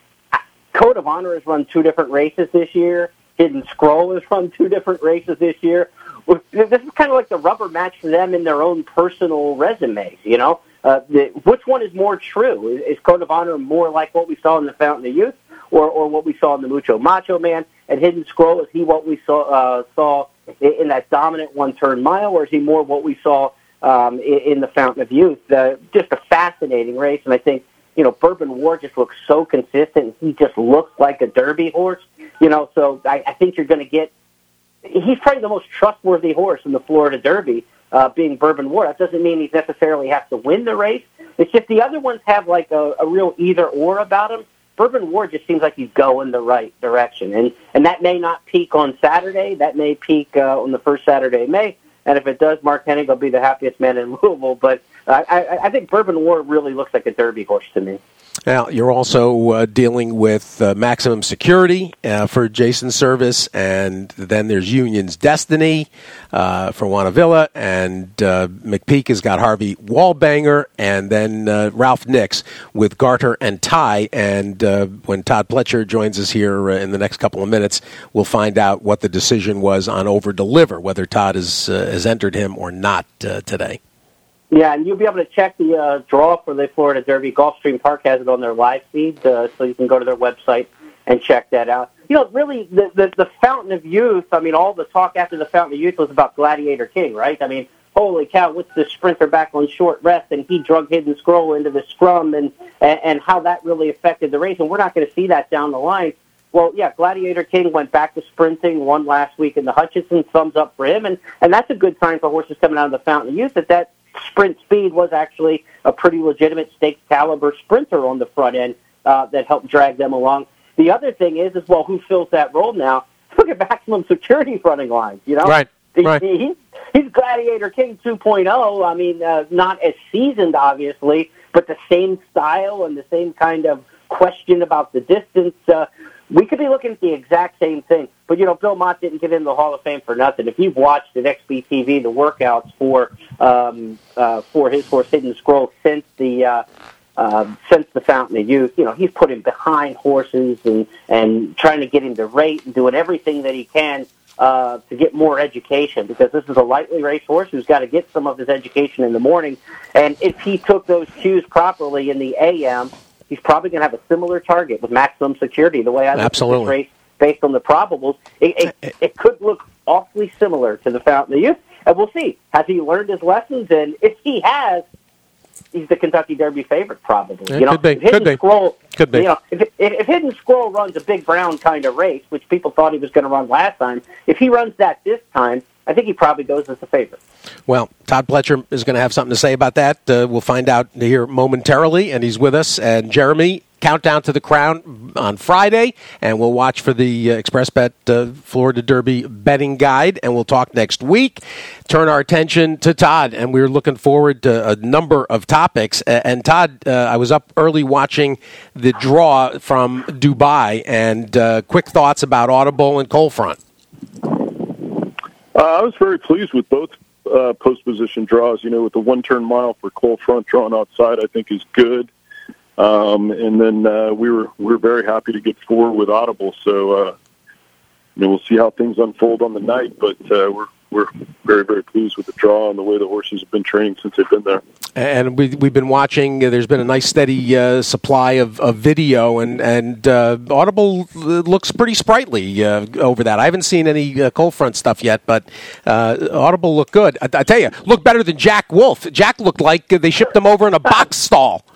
Code of Honor has run two different races this year. Hidden Scroll has run two different races this year. This is kind of like the rubber match for them in their own personal resumes, you know? Uh, the, which one is more true? Is, is Code of Honor more like what we saw in the Fountain of Youth or, or what we saw in the Mucho Macho Man? And Hidden Scroll, is he what we saw uh, saw in, in that dominant one-turn mile, or is he more what we saw um, in, in the Fountain of Youth? Uh, just a fascinating race, and I think, you know, Bourbon War just looks so consistent. He just looks like a Derby horse, you know, so I, I think you're going to get, he's probably the most trustworthy horse in the Florida Derby, uh, being Bourbon War. That doesn't mean he necessarily has to win the race. It's just the other ones have like a, a real either-or about him. Bourbon War just seems like he's going the right direction, and, and that may not peak on Saturday. That may peak uh, on the first Saturday of May, and if it does, Mark Hennig will be the happiest man in Louisville, but I, I, I think Bourbon War really looks like a Derby horse to me. Now, you're also uh, dealing with uh, Maximum Security uh, for Jason Service, and then there's Union's Destiny uh, for Juana Villa, and uh, McPeak has got Harvey Wallbanger, and then uh, Ralph Nix with Garter and Ty. And uh, when Todd Pletcher joins us here uh, in the next couple of minutes, we'll find out what the decision was on Over Deliver, whether Todd has, uh, has entered him or not uh, today. Yeah, and you'll be able to check the uh, draw for the Florida Derby. Gulfstream Park has it on their live feed, uh, so you can go to their website and check that out. You know, really, the, the the Fountain of Youth, I mean, all the talk after the Fountain of Youth was about Gladiator King, right? I mean, holy cow, what's the sprinter back on short rest, and he drug Hidden Scroll into the scrum, and, and, and how that really affected the race. And we're not going to see that down the line. Well, yeah, Gladiator King went back to sprinting, won last week in the Hutchinson, thumbs up for him, and, and that's a good sign for horses coming out of the Fountain of Youth, that that sprint speed was actually a pretty legitimate stakes caliber sprinter on the front end uh, that helped drag them along. The other thing is, is well, who fills that role now? Look at Maximum Security's running lines, you know? Right, right. He, he, he's Gladiator King two point oh. I mean, uh, not as seasoned, obviously, but the same style and the same kind of question about the distance. Uh, we could be looking at the exact same thing. But, you know, Bill Mott didn't get in the Hall of Fame for nothing. If you've watched at X B T V the workouts for um, uh, for his horse Hidden Scroll since the uh, uh, since the Fountain of Youth, you know, he's put him behind horses and, and trying to get him to rate and doing everything that he can uh, to get more education, because this is a lightly raced horse who's got to get some of his education in the morning. And if he took those cues properly in the A M, he's probably going to have a similar target with Maximum Security, the way I look at this race based on the probables. It, it, it could look awfully similar to the Fountain of Youth, and we'll see. Has he learned his lessons? And if he has, he's the Kentucky Derby favorite, probably. It you know, could be. If Hidden Could be. Scroll, Could be. You know, if, if, if Hidden Scroll runs a Big Brown kind of race, which people thought he was going to run last time, if he runs that this time, I think he probably goes as a favorite. Well, Todd Pletcher is going to have something to say about that. Uh, we'll find out here momentarily, and he's with us. And Jeremy, Countdown to the Crown on Friday, and we'll watch for the uh, ExpressBet uh, Florida Derby betting guide, and we'll talk next week. Turn our attention to Todd, and we're looking forward to a number of topics. Uh, and Todd, uh, I was up early watching the draw from Dubai, and uh, quick thoughts about Audible and Cold Front. Uh, I was very pleased with both uh, post-position draws. You know, with the one-turn mile for Cold Front drawn outside, I think is good. Um, and then uh, we were we were very happy to get four with Audible. So, uh, you know, we'll see how things unfold on the night. But uh, we're we're very very pleased with the draw and the way the horses have been training since they've been there. And we, we've been watching. Uh, there's been a nice steady uh, supply of, of video, and and uh, Audible looks pretty sprightly uh, over that. I haven't seen any uh, Cold Front stuff yet, but uh, Audible looked good. I, I tell you, looked better than Jack Wolf. Jack looked like they shipped him over in a box stall.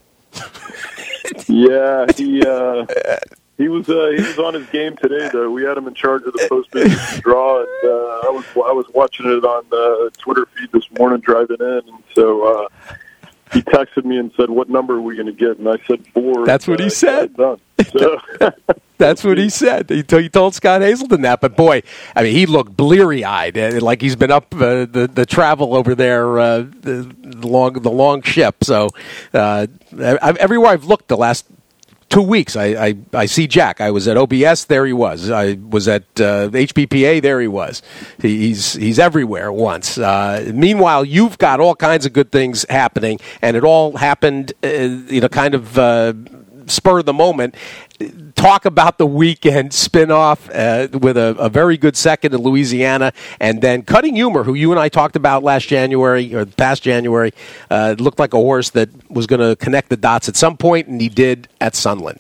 Yeah, he uh, he was uh, he was on his game today. Though we had him in charge of the post-position draw, and uh, I was I was watching it on the Twitter feed this morning driving in, and so uh, he texted me and said, "What number are we going to get?" And I said four. That's what uh, he said. Done. So. That's what he said. He told, he told Scott Hazelton that. But, boy, I mean, he looked bleary-eyed, uh, like he's been up uh, the, the travel over there, uh, the, the, long, the long ship. So uh, I've, everywhere I've looked the last two weeks, I, I, I see Jack. I was at O B S, there he was. I was at uh, H P P A, there he was. He, he's, he's everywhere once. Uh, meanwhile, you've got all kinds of good things happening, and it all happened, uh, you know, kind of uh, spur of the moment. Talk about the weekend spin-off uh, with a, a very good second in Louisiana, and then Cutting Humor, who you and I talked about last January, or past January, uh, looked like a horse that was going to connect the dots at some point, and he did at Sunland.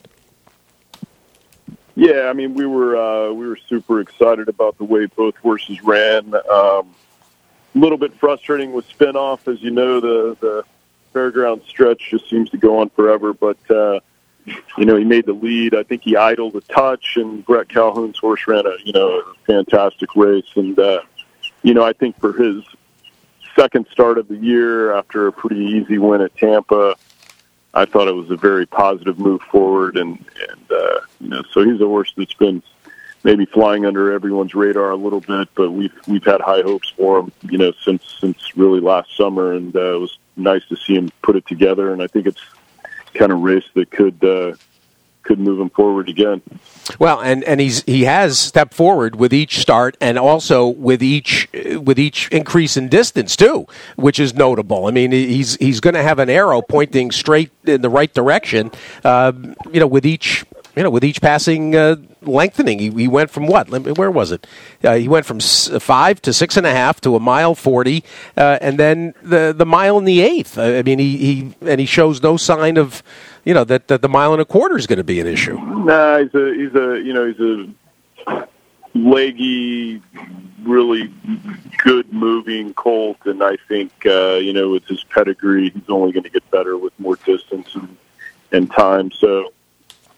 Yeah, I mean, we were uh, we were super excited about the way both horses ran. Um, a little bit frustrating with spin-off, as you know, the, the fairground stretch just seems to go on forever, but... Uh, You know, he made the lead. I think he idled a touch, and Brett Calhoun's horse ran a, you know, a fantastic race. And, uh, you know, I think for his second start of the year after a pretty easy win at Tampa, I thought it was a very positive move forward. And, and uh, you know, so he's a horse that's been maybe flying under everyone's radar a little bit, but we've, we've had high hopes for him, you know, since, since really last summer. And uh, it was nice to see him put it together. And I think it's kind of race that could uh, could move him forward again. Well, and, and he's he has stepped forward with each start, and also with each with each increase in distance too, which is notable. I mean, he's he's going to have an arrow pointing straight in the right direction. Uh, you know, with each you know with each passing uh, lengthening, he, he went from what? Where was it? Uh, he went from five to six and a half to a mile forty, uh, and then the the mile in the eighth. I mean, he, he and he shows no sign of, you know, that, that the mile and a quarter is going to be an issue. Nah, he's a he's a you know he's a leggy, really good moving colt, and I think uh, you know with his pedigree, he's only going to get better with more distance and and time. So.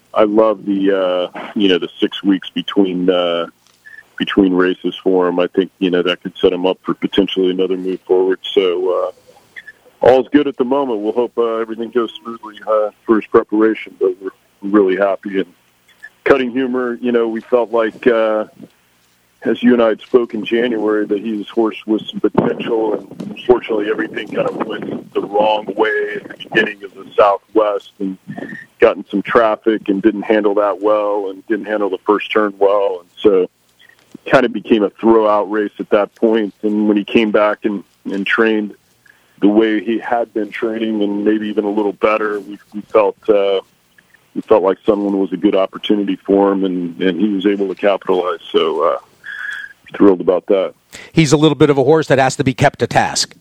I love the uh, you know the six weeks between uh, between races for him. I think you know that could set him up for potentially another move forward. So uh, all's good at the moment. We'll hope uh, everything goes smoothly uh, for his preparation. But we're really happy. And Cutting Humor, you know, we felt like. Uh, As you and I had spoke in January, that his horse was some potential, and unfortunately everything kind of went the wrong way at the beginning of the Southwest and got in some traffic and didn't handle that well and didn't handle the first turn well. And so it kind of became a throw-out race at that point. And when he came back and, and trained the way he had been training and maybe even a little better, we, we felt uh, we felt like Sunland was a good opportunity for him, and, and he was able to capitalize. So, uh, thrilled about that. He's a little bit of a horse that has to be kept to task.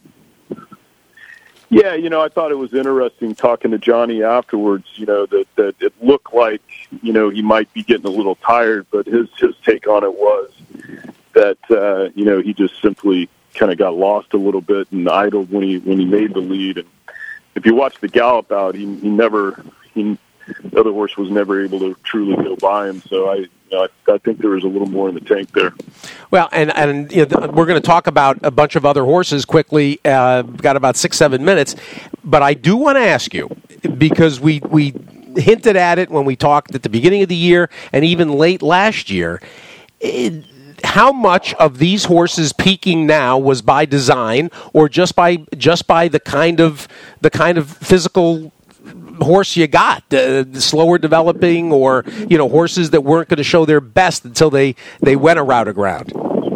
Yeah, you know, I thought it was interesting talking to Johnny afterwards, you know, that, that it looked like, you know, he might be getting a little tired, but his, his take on it was that, uh, you know, he just simply kind of got lost a little bit and idled when he when he made the lead. And if you watch the gallop out, he, he never, he, the other horse was never able to truly go by him. So I, you know, I, I think there was a little more in the tank there. Well, and and you know, we're going to talk about a bunch of other horses quickly. Uh, got about six, seven minutes, but I do want to ask you, because we we hinted at it when we talked at the beginning of the year and even late last year. It, how much of these horses peaking now was by design, or just by just by the kind of the kind of physical horse you got, uh, slower developing, or you know, horses that weren't going to show their best until they, they went a route of ground?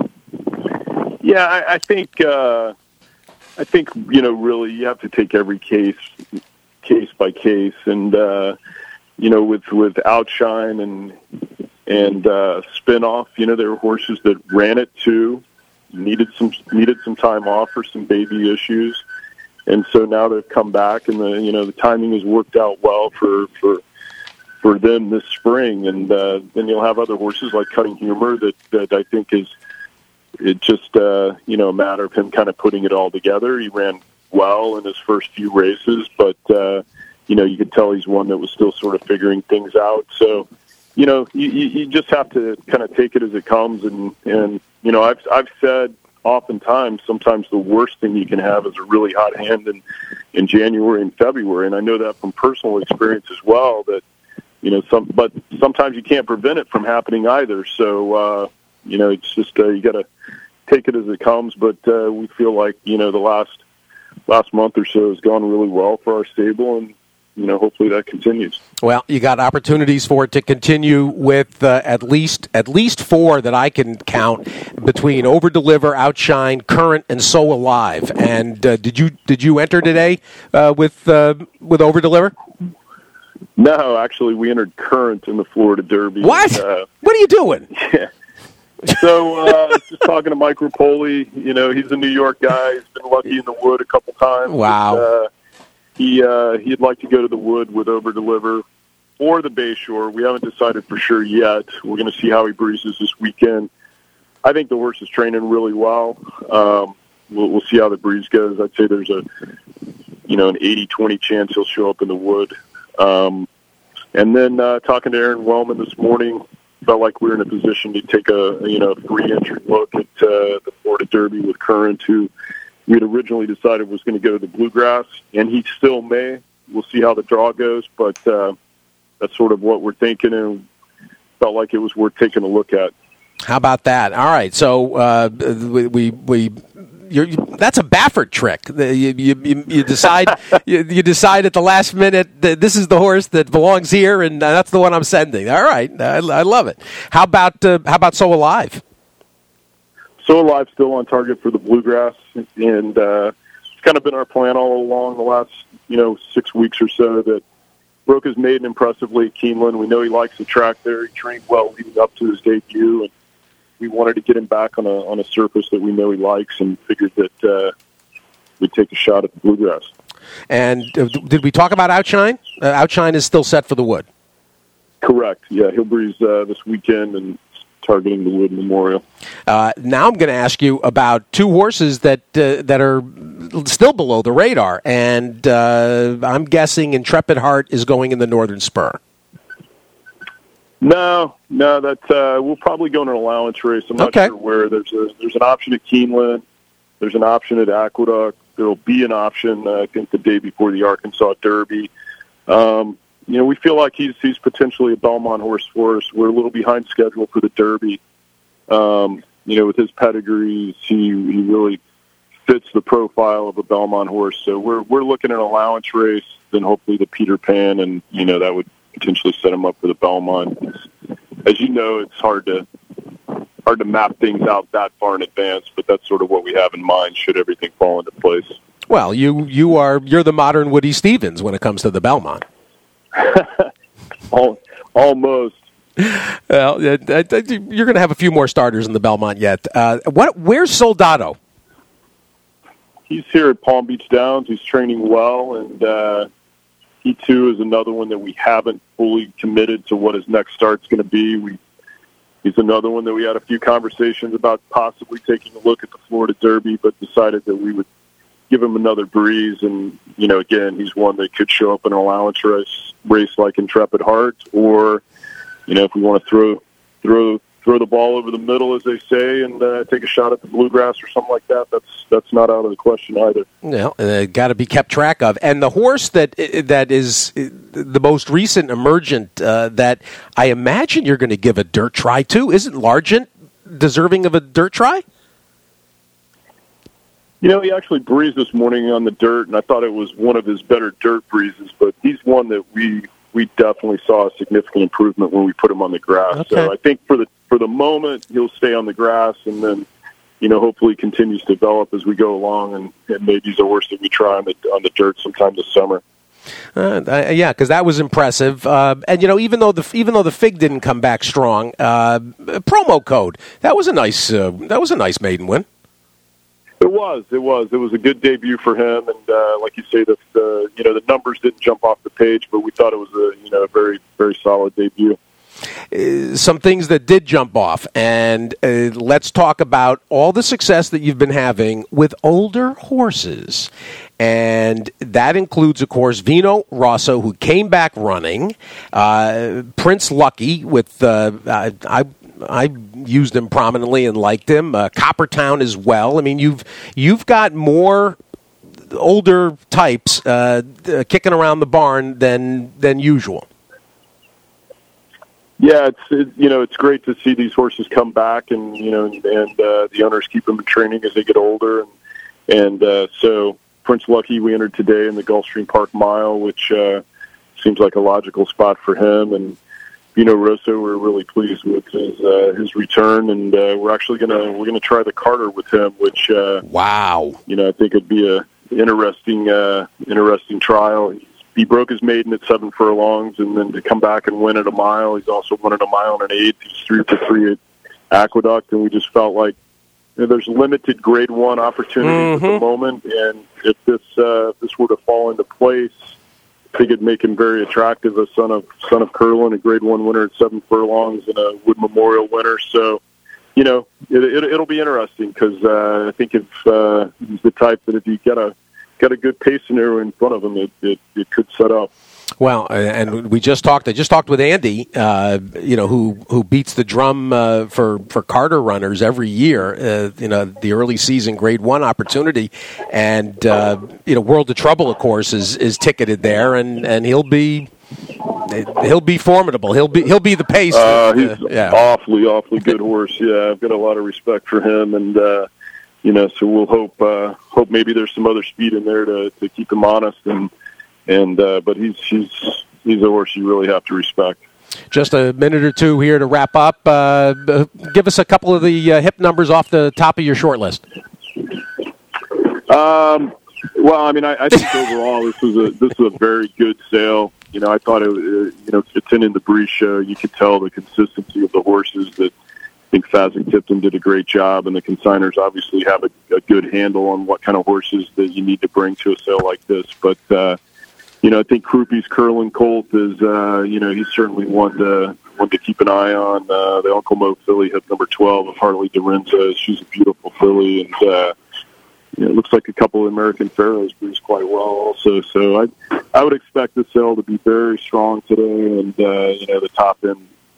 Yeah, I, I think uh, I think you know, really, you have to take every case case by case, and uh, you know, with with Outshine and and uh, Spinoff, you know, there were horses that ran it too, needed some needed some time off for some baby issues. And so now they've come back, and the you know the timing has worked out well for for for them this spring. And uh, then you'll have other horses like Cutting Humor that, that I think is it just uh, you know a matter of him kind of putting it all together. He ran well in his first few races, but uh, you know you could tell he's one that was still sort of figuring things out. So you know you, you just have to kind of take it as it comes. And and you know I've I've said. Oftentimes, sometimes the worst thing you can have is a really hot hand in, in January and February, and I know that from personal experience as well. That you know, some but sometimes you can't prevent it from happening either. So uh, you know, it's just uh, you got to take it as it comes. But uh, we feel like you know the last last month or so has gone really well for our stable, and you know, hopefully that continues. Well, you got opportunities for it to continue with uh, at least at least four that I can count between Over Deliver, Outshine, Current, and So Alive. And uh, did you did you enter today uh, with uh, with Over Deliver? No, actually, we entered Current in the Florida Derby. What? And, uh, what are you doing? Yeah. So, uh, just talking to Mike Rapoli, you know, he's a New York guy. He's been lucky in the Wood a couple times. Wow. And, uh, He uh, he'd like to go to the Wood with Over Deliver or the Bayshore. We haven't decided for sure yet. We're going to see how he breezes this weekend. I think the horse is training really well. Um, we'll, we'll see how the breeze goes. I'd say there's a you know an eighty twenty chance he'll show up in the Wood. Um, and then uh, talking to Aaron Wellman this morning, felt like we were in a position to take a you know free entry look at uh, the Florida Derby with Current, who we had originally decided was going to go to the Bluegrass, and he still may. We'll see how the draw goes, but uh, that's sort of what we're thinking, and felt like it was worth taking a look at. How about that? All right, so uh, we we. we You're, that's a Baffert trick. You, you, you decide you, you decide at the last minute that this is the horse that belongs here, and that's the one I'm sending. All right, I, I love it. How about uh, how about So Alive? So Alive still on target for the Bluegrass, and uh, it's kind of been our plan all along the last you know six weeks or so. That broke his maiden impressively at Keeneland. We know he likes the track there. He trained well leading up to his debut, and we wanted to get him back on a on a surface that we know he likes, and figured that uh, we'd take a shot at the Bluegrass. And uh, did we talk about Outshine? Uh, Outshine is still set for the Wood. Correct. Yeah, he'll breeze uh, this weekend and targeting the Wood Memorial. Uh, now I'm going to ask you about two horses that uh, that are still below the radar, and uh, I'm guessing Intrepid Heart is going in the Northern Spur. No, no, that uh, we'll probably go in an allowance race. I'm not okay. sure where. There's a there's an option at Keeneland. There's an option at Aqueduct. There'll be an option, uh, I think, the day before the Arkansas Derby. Um, you know, we feel like he's he's potentially a Belmont horse for us. We're a little behind schedule for the Derby. Um, you know, with his pedigrees, he he really fits the profile of a Belmont horse. So we're we're looking at an allowance race, then hopefully the Peter Pan, and you know that would potentially set him up for the Belmont. As you know, it's hard to hard to map things out that far in advance, but that's sort of what we have in mind should everything fall into place. Well, you you are you're the modern Woody Stevens when it comes to the Belmont. Almost. Well, you're going to have a few more starters in the Belmont yet. Uh, what? Where's Soldado? He's here at Palm Beach Downs. He's training well, and uh, he too is another one that we haven't fully committed to what his next start's going to be. We he's another one that we had a few conversations about possibly taking a look at the Florida Derby, but decided that we would give him another breeze. And you know, again, he's one that could show up in an allowance race, race like Intrepid Heart, or you know, if we want to throw throw throw the ball over the middle, as they say, and uh, take a shot at the Bluegrass or something like that, that's that's not out of the question either. Well, uh, got to be kept track of. And the horse that that is the most recent emergent uh, that I imagine you're going to give a dirt try to, isn't Largent deserving of a dirt try? You know, he actually breezed this morning on the dirt, and I thought it was one of his better dirt breezes, but he's one that we we definitely saw a significant improvement when we put him on the grass. Okay. So I think for the for the moment, he'll stay on the grass, and then, you know, hopefully continues to develop as we go along, and, and maybe he's a horse that we try on the, on the dirt sometime this summer. Uh, uh, yeah, because that was impressive, uh, and you know, even though the even though the fig didn't come back strong, uh, promo code that was a nice uh, that was a nice maiden win. It was, it was, it was a good debut for him, and uh, like you say, the, the you know the numbers didn't jump off the page, but we thought it was a you know a very very solid debut. Uh, some things that did jump off, and uh, let's talk about all the success that you've been having with older horses. And that includes, of course, Vino Rosso, who came back running, uh, Prince Lucky, with uh, I, I I used him prominently and liked him, uh, Coppertown as well. I mean, you've you've got more older types uh, uh, kicking around the barn than than usual. Yeah, it's it, you know it's great to see these horses come back, and you know, and, and uh, the owners keep them in training as they get older, and and uh, so Prince Lucky we entered today in the Gulfstream Park Mile, which uh, seems like a logical spot for him, and Vino Rosso we're really pleased with his uh, his return, and uh, we're actually gonna we're gonna try the Carter with him, which uh, wow, you know I think it'd be a interesting uh, interesting trial. He's He broke his maiden at seven furlongs, and then to come back and win at a mile. He's also won at a mile and an eighth. He's three for three at Aqueduct, and we just felt like you know, there's limited Grade One opportunities mm-hmm. at the moment, and if this uh, if this were to fall into place, I think it'd make him very attractive. A son of son of Curlin, a Grade One winner at seven furlongs, and a Wood Memorial winner. So, you know, it, it, it'll be interesting because uh, I think if uh, he's the type that if you get a got a good pace scenario in front of him, it, it, it could set up. Well, and we just talked. I just talked with Andy, uh, you know, who who beats the drum uh, for for Carter runners every year. Uh, you know, the early season Grade One opportunity, and uh, you know, World of Trouble, of course, is is ticketed there, and, and he'll be he'll be formidable. He'll be he'll be the pace. Uh, he's uh, yeah. awfully awfully good horse. Yeah, I've got a lot of respect for him, and. Uh, You know, so we'll hope uh, hope maybe there's some other speed in there to, to keep him honest, and and uh, but he's he's he's a horse you really have to respect. Just a minute or two here to wrap up. Uh, give us a couple of the uh, hip numbers off the top of your short list. Um, well, I mean, I, I think overall this was a this was a very good sale. You know, I thought it, you know, attending the Breeze show, you could tell the consistency of the horses that. I think Fazek Tipton did a great job, and the consigners obviously have a, a good handle on what kind of horses that you need to bring to a sale like this. But, uh, you know, I think Krupe's Curlin Colt is, uh, you know, he's certainly one to, one to keep an eye on. Uh, the Uncle Mo filly had number twelve of Harley Dorinza. She's a beautiful filly, and uh, you know, it looks like a couple of American Pharaohs breeze quite well also. So I I would expect the sale to be very strong today, and, uh, you know, the top end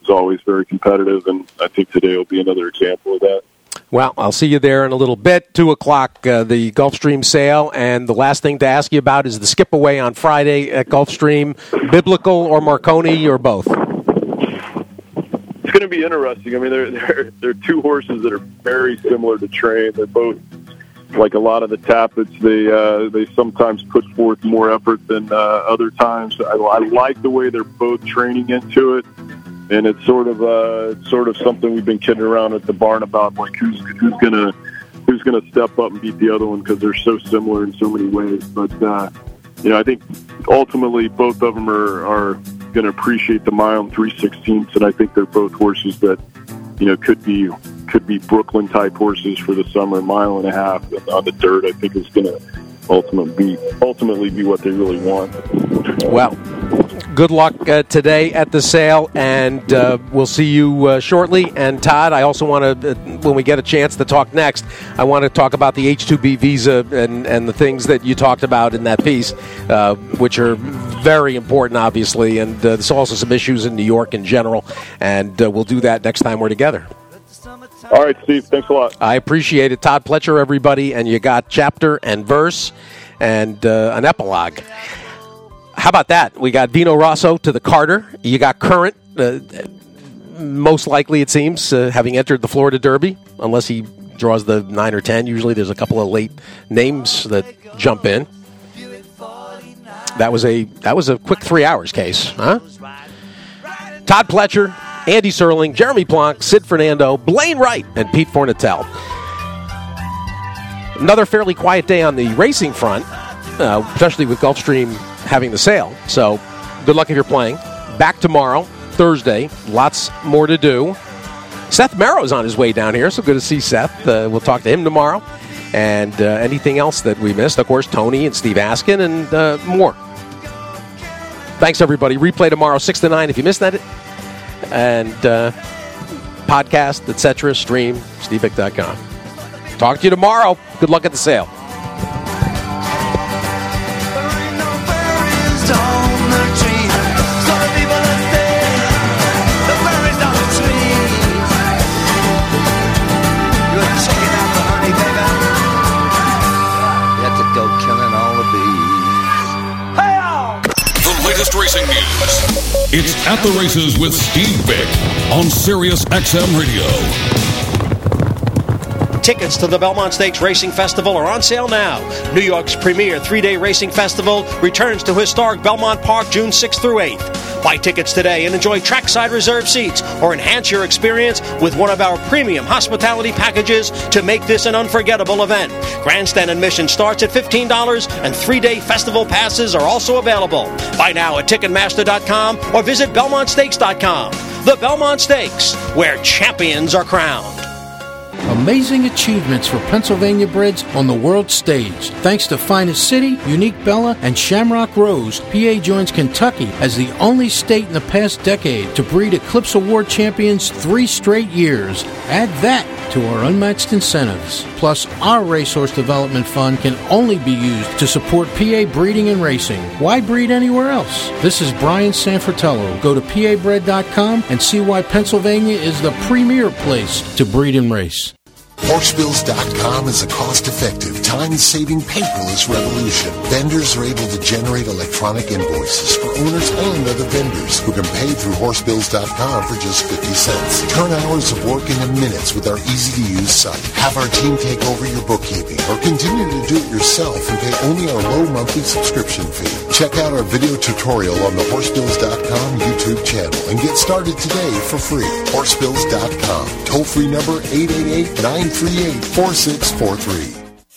is always very competitive, and I think today will be another example of that. Well, I'll see you there in a little bit. Two o'clock, uh, the Gulfstream sale. And the last thing to ask you about is the skip away on Friday at Gulfstream. Biblical or Marconi or both? It's going to be interesting. I mean, they're, they're, they're two horses that are very similar to train. They're both, like a lot of the Tappets, they uh, they sometimes put forth more effort than uh, other times. I, I like the way they're both training into it. And it's sort of uh, it's sort of something we've been kidding around at the barn about, like who's who's gonna who's gonna step up and beat the other one, because they're so similar in so many ways. But uh, you know, I think ultimately both of them are, are going to appreciate the mile and three sixteenths, and I think they're both horses that you know could be could be Brooklyn type horses for the summer. Mile and a half on the dirt, I think, is going to ultimately be ultimately be what they really want. Well, good luck uh, today at the sale, and uh, we'll see you uh, shortly. And Todd, I also want to, uh, when we get a chance to talk next, I want to talk about the H two B visa and, and the things that you talked about in that piece, uh, which are very important, obviously, and uh, there's also some issues in New York in general, and uh, we'll do that next time we're together. All right, Steve, thanks a lot. I appreciate it. Todd Pletcher, everybody, and you got chapter and verse and uh, an epilogue. How about that? We got Vino Rosso to the Carter. You got Current, uh, most likely, it seems, uh, having entered the Florida Derby, unless he draws the nine or ten. Usually there's a couple of late names that jump in. That was a that was a quick three hours case, huh? Todd Pletcher, Andy Serling, Jeremy Plonk, Sid Fernando, Blaine Wright, and Pete Fornatale. Another fairly quiet day on the racing front, uh, especially with Gulfstream having the sale. So good luck if you're playing. Back tomorrow, Thursday. Lots more to do. Seth Merrow's on his way down here, so good to see Seth. Uh, we'll talk to him tomorrow. And uh, anything else that we missed, of course, Tony and Steve Askin and uh, more. Thanks, everybody. Replay tomorrow, six to nine if you missed that. And uh, podcast, et cetera, stream, steve vick dot com. Talk to you tomorrow. Good luck at the sale. Racing news. It's At the Races with Steve Vick on Sirius X M Radio. Tickets to the Belmont Stakes Racing Festival are on sale now. New York's premier three-day racing festival returns to historic Belmont Park June sixth through eighth. Buy tickets today and enjoy trackside reserved seats, or enhance your experience with one of our premium hospitality packages to make this an unforgettable event. Grandstand admission starts at fifteen dollars, and three-day festival passes are also available. Buy now at Ticketmaster dot com or visit Belmont Stakes dot com. The Belmont Stakes, where champions are crowned. Amazing achievements for Pennsylvania breds on the world stage. Thanks to Finest City, Unique Bella, and Shamrock Rose, P A joins Kentucky as the only state in the past decade to breed Eclipse Award champions three straight years. Add that to our unmatched incentives. Plus, our Racehorse Development Fund can only be used to support P A breeding and racing. Why breed anywhere else? This is Brian Sanfratello. Go to P A bred dot com and see why Pennsylvania is the premier place to breed and race. Horsebills dot com is a cost-effective, time-saving paperless revolution. Vendors are able to generate electronic invoices for owners and other vendors who can pay through Horsebills dot com for just fifty cents. Turn hours of work into minutes with our easy-to-use site. Have our team take over your bookkeeping, or continue to do it yourself and pay only our low monthly subscription fee. Check out our video tutorial on the Horsebills dot com YouTube channel and get started today for free. Horsebills dot com. Toll-free number eight eight eight, nine three eight, four six four three.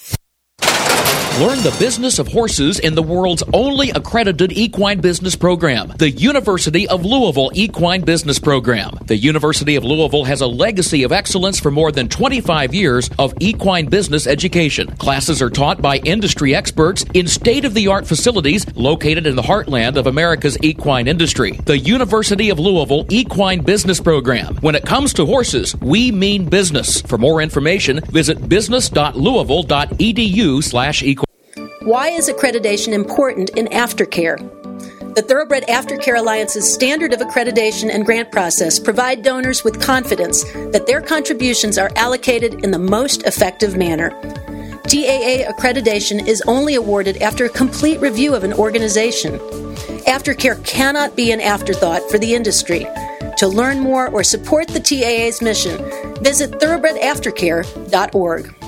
Learn the business of horses in the world's only accredited equine business program, the University of Louisville Equine Business Program. The University of Louisville has a legacy of excellence for more than twenty-five years of equine business education. Classes are taught by industry experts in state-of-the-art facilities located in the heartland of America's equine industry. The University of Louisville Equine Business Program. When it comes to horses, we mean business. For more information, visit business dot louisville dot e d u slash equine. Why is accreditation important in aftercare? The Thoroughbred Aftercare Alliance's standard of accreditation and grant process provide donors with confidence that their contributions are allocated in the most effective manner. T A A accreditation is only awarded after a complete review of an organization. Aftercare cannot be an afterthought for the industry. To learn more or support the T A A's mission, visit thoroughbred aftercare dot org.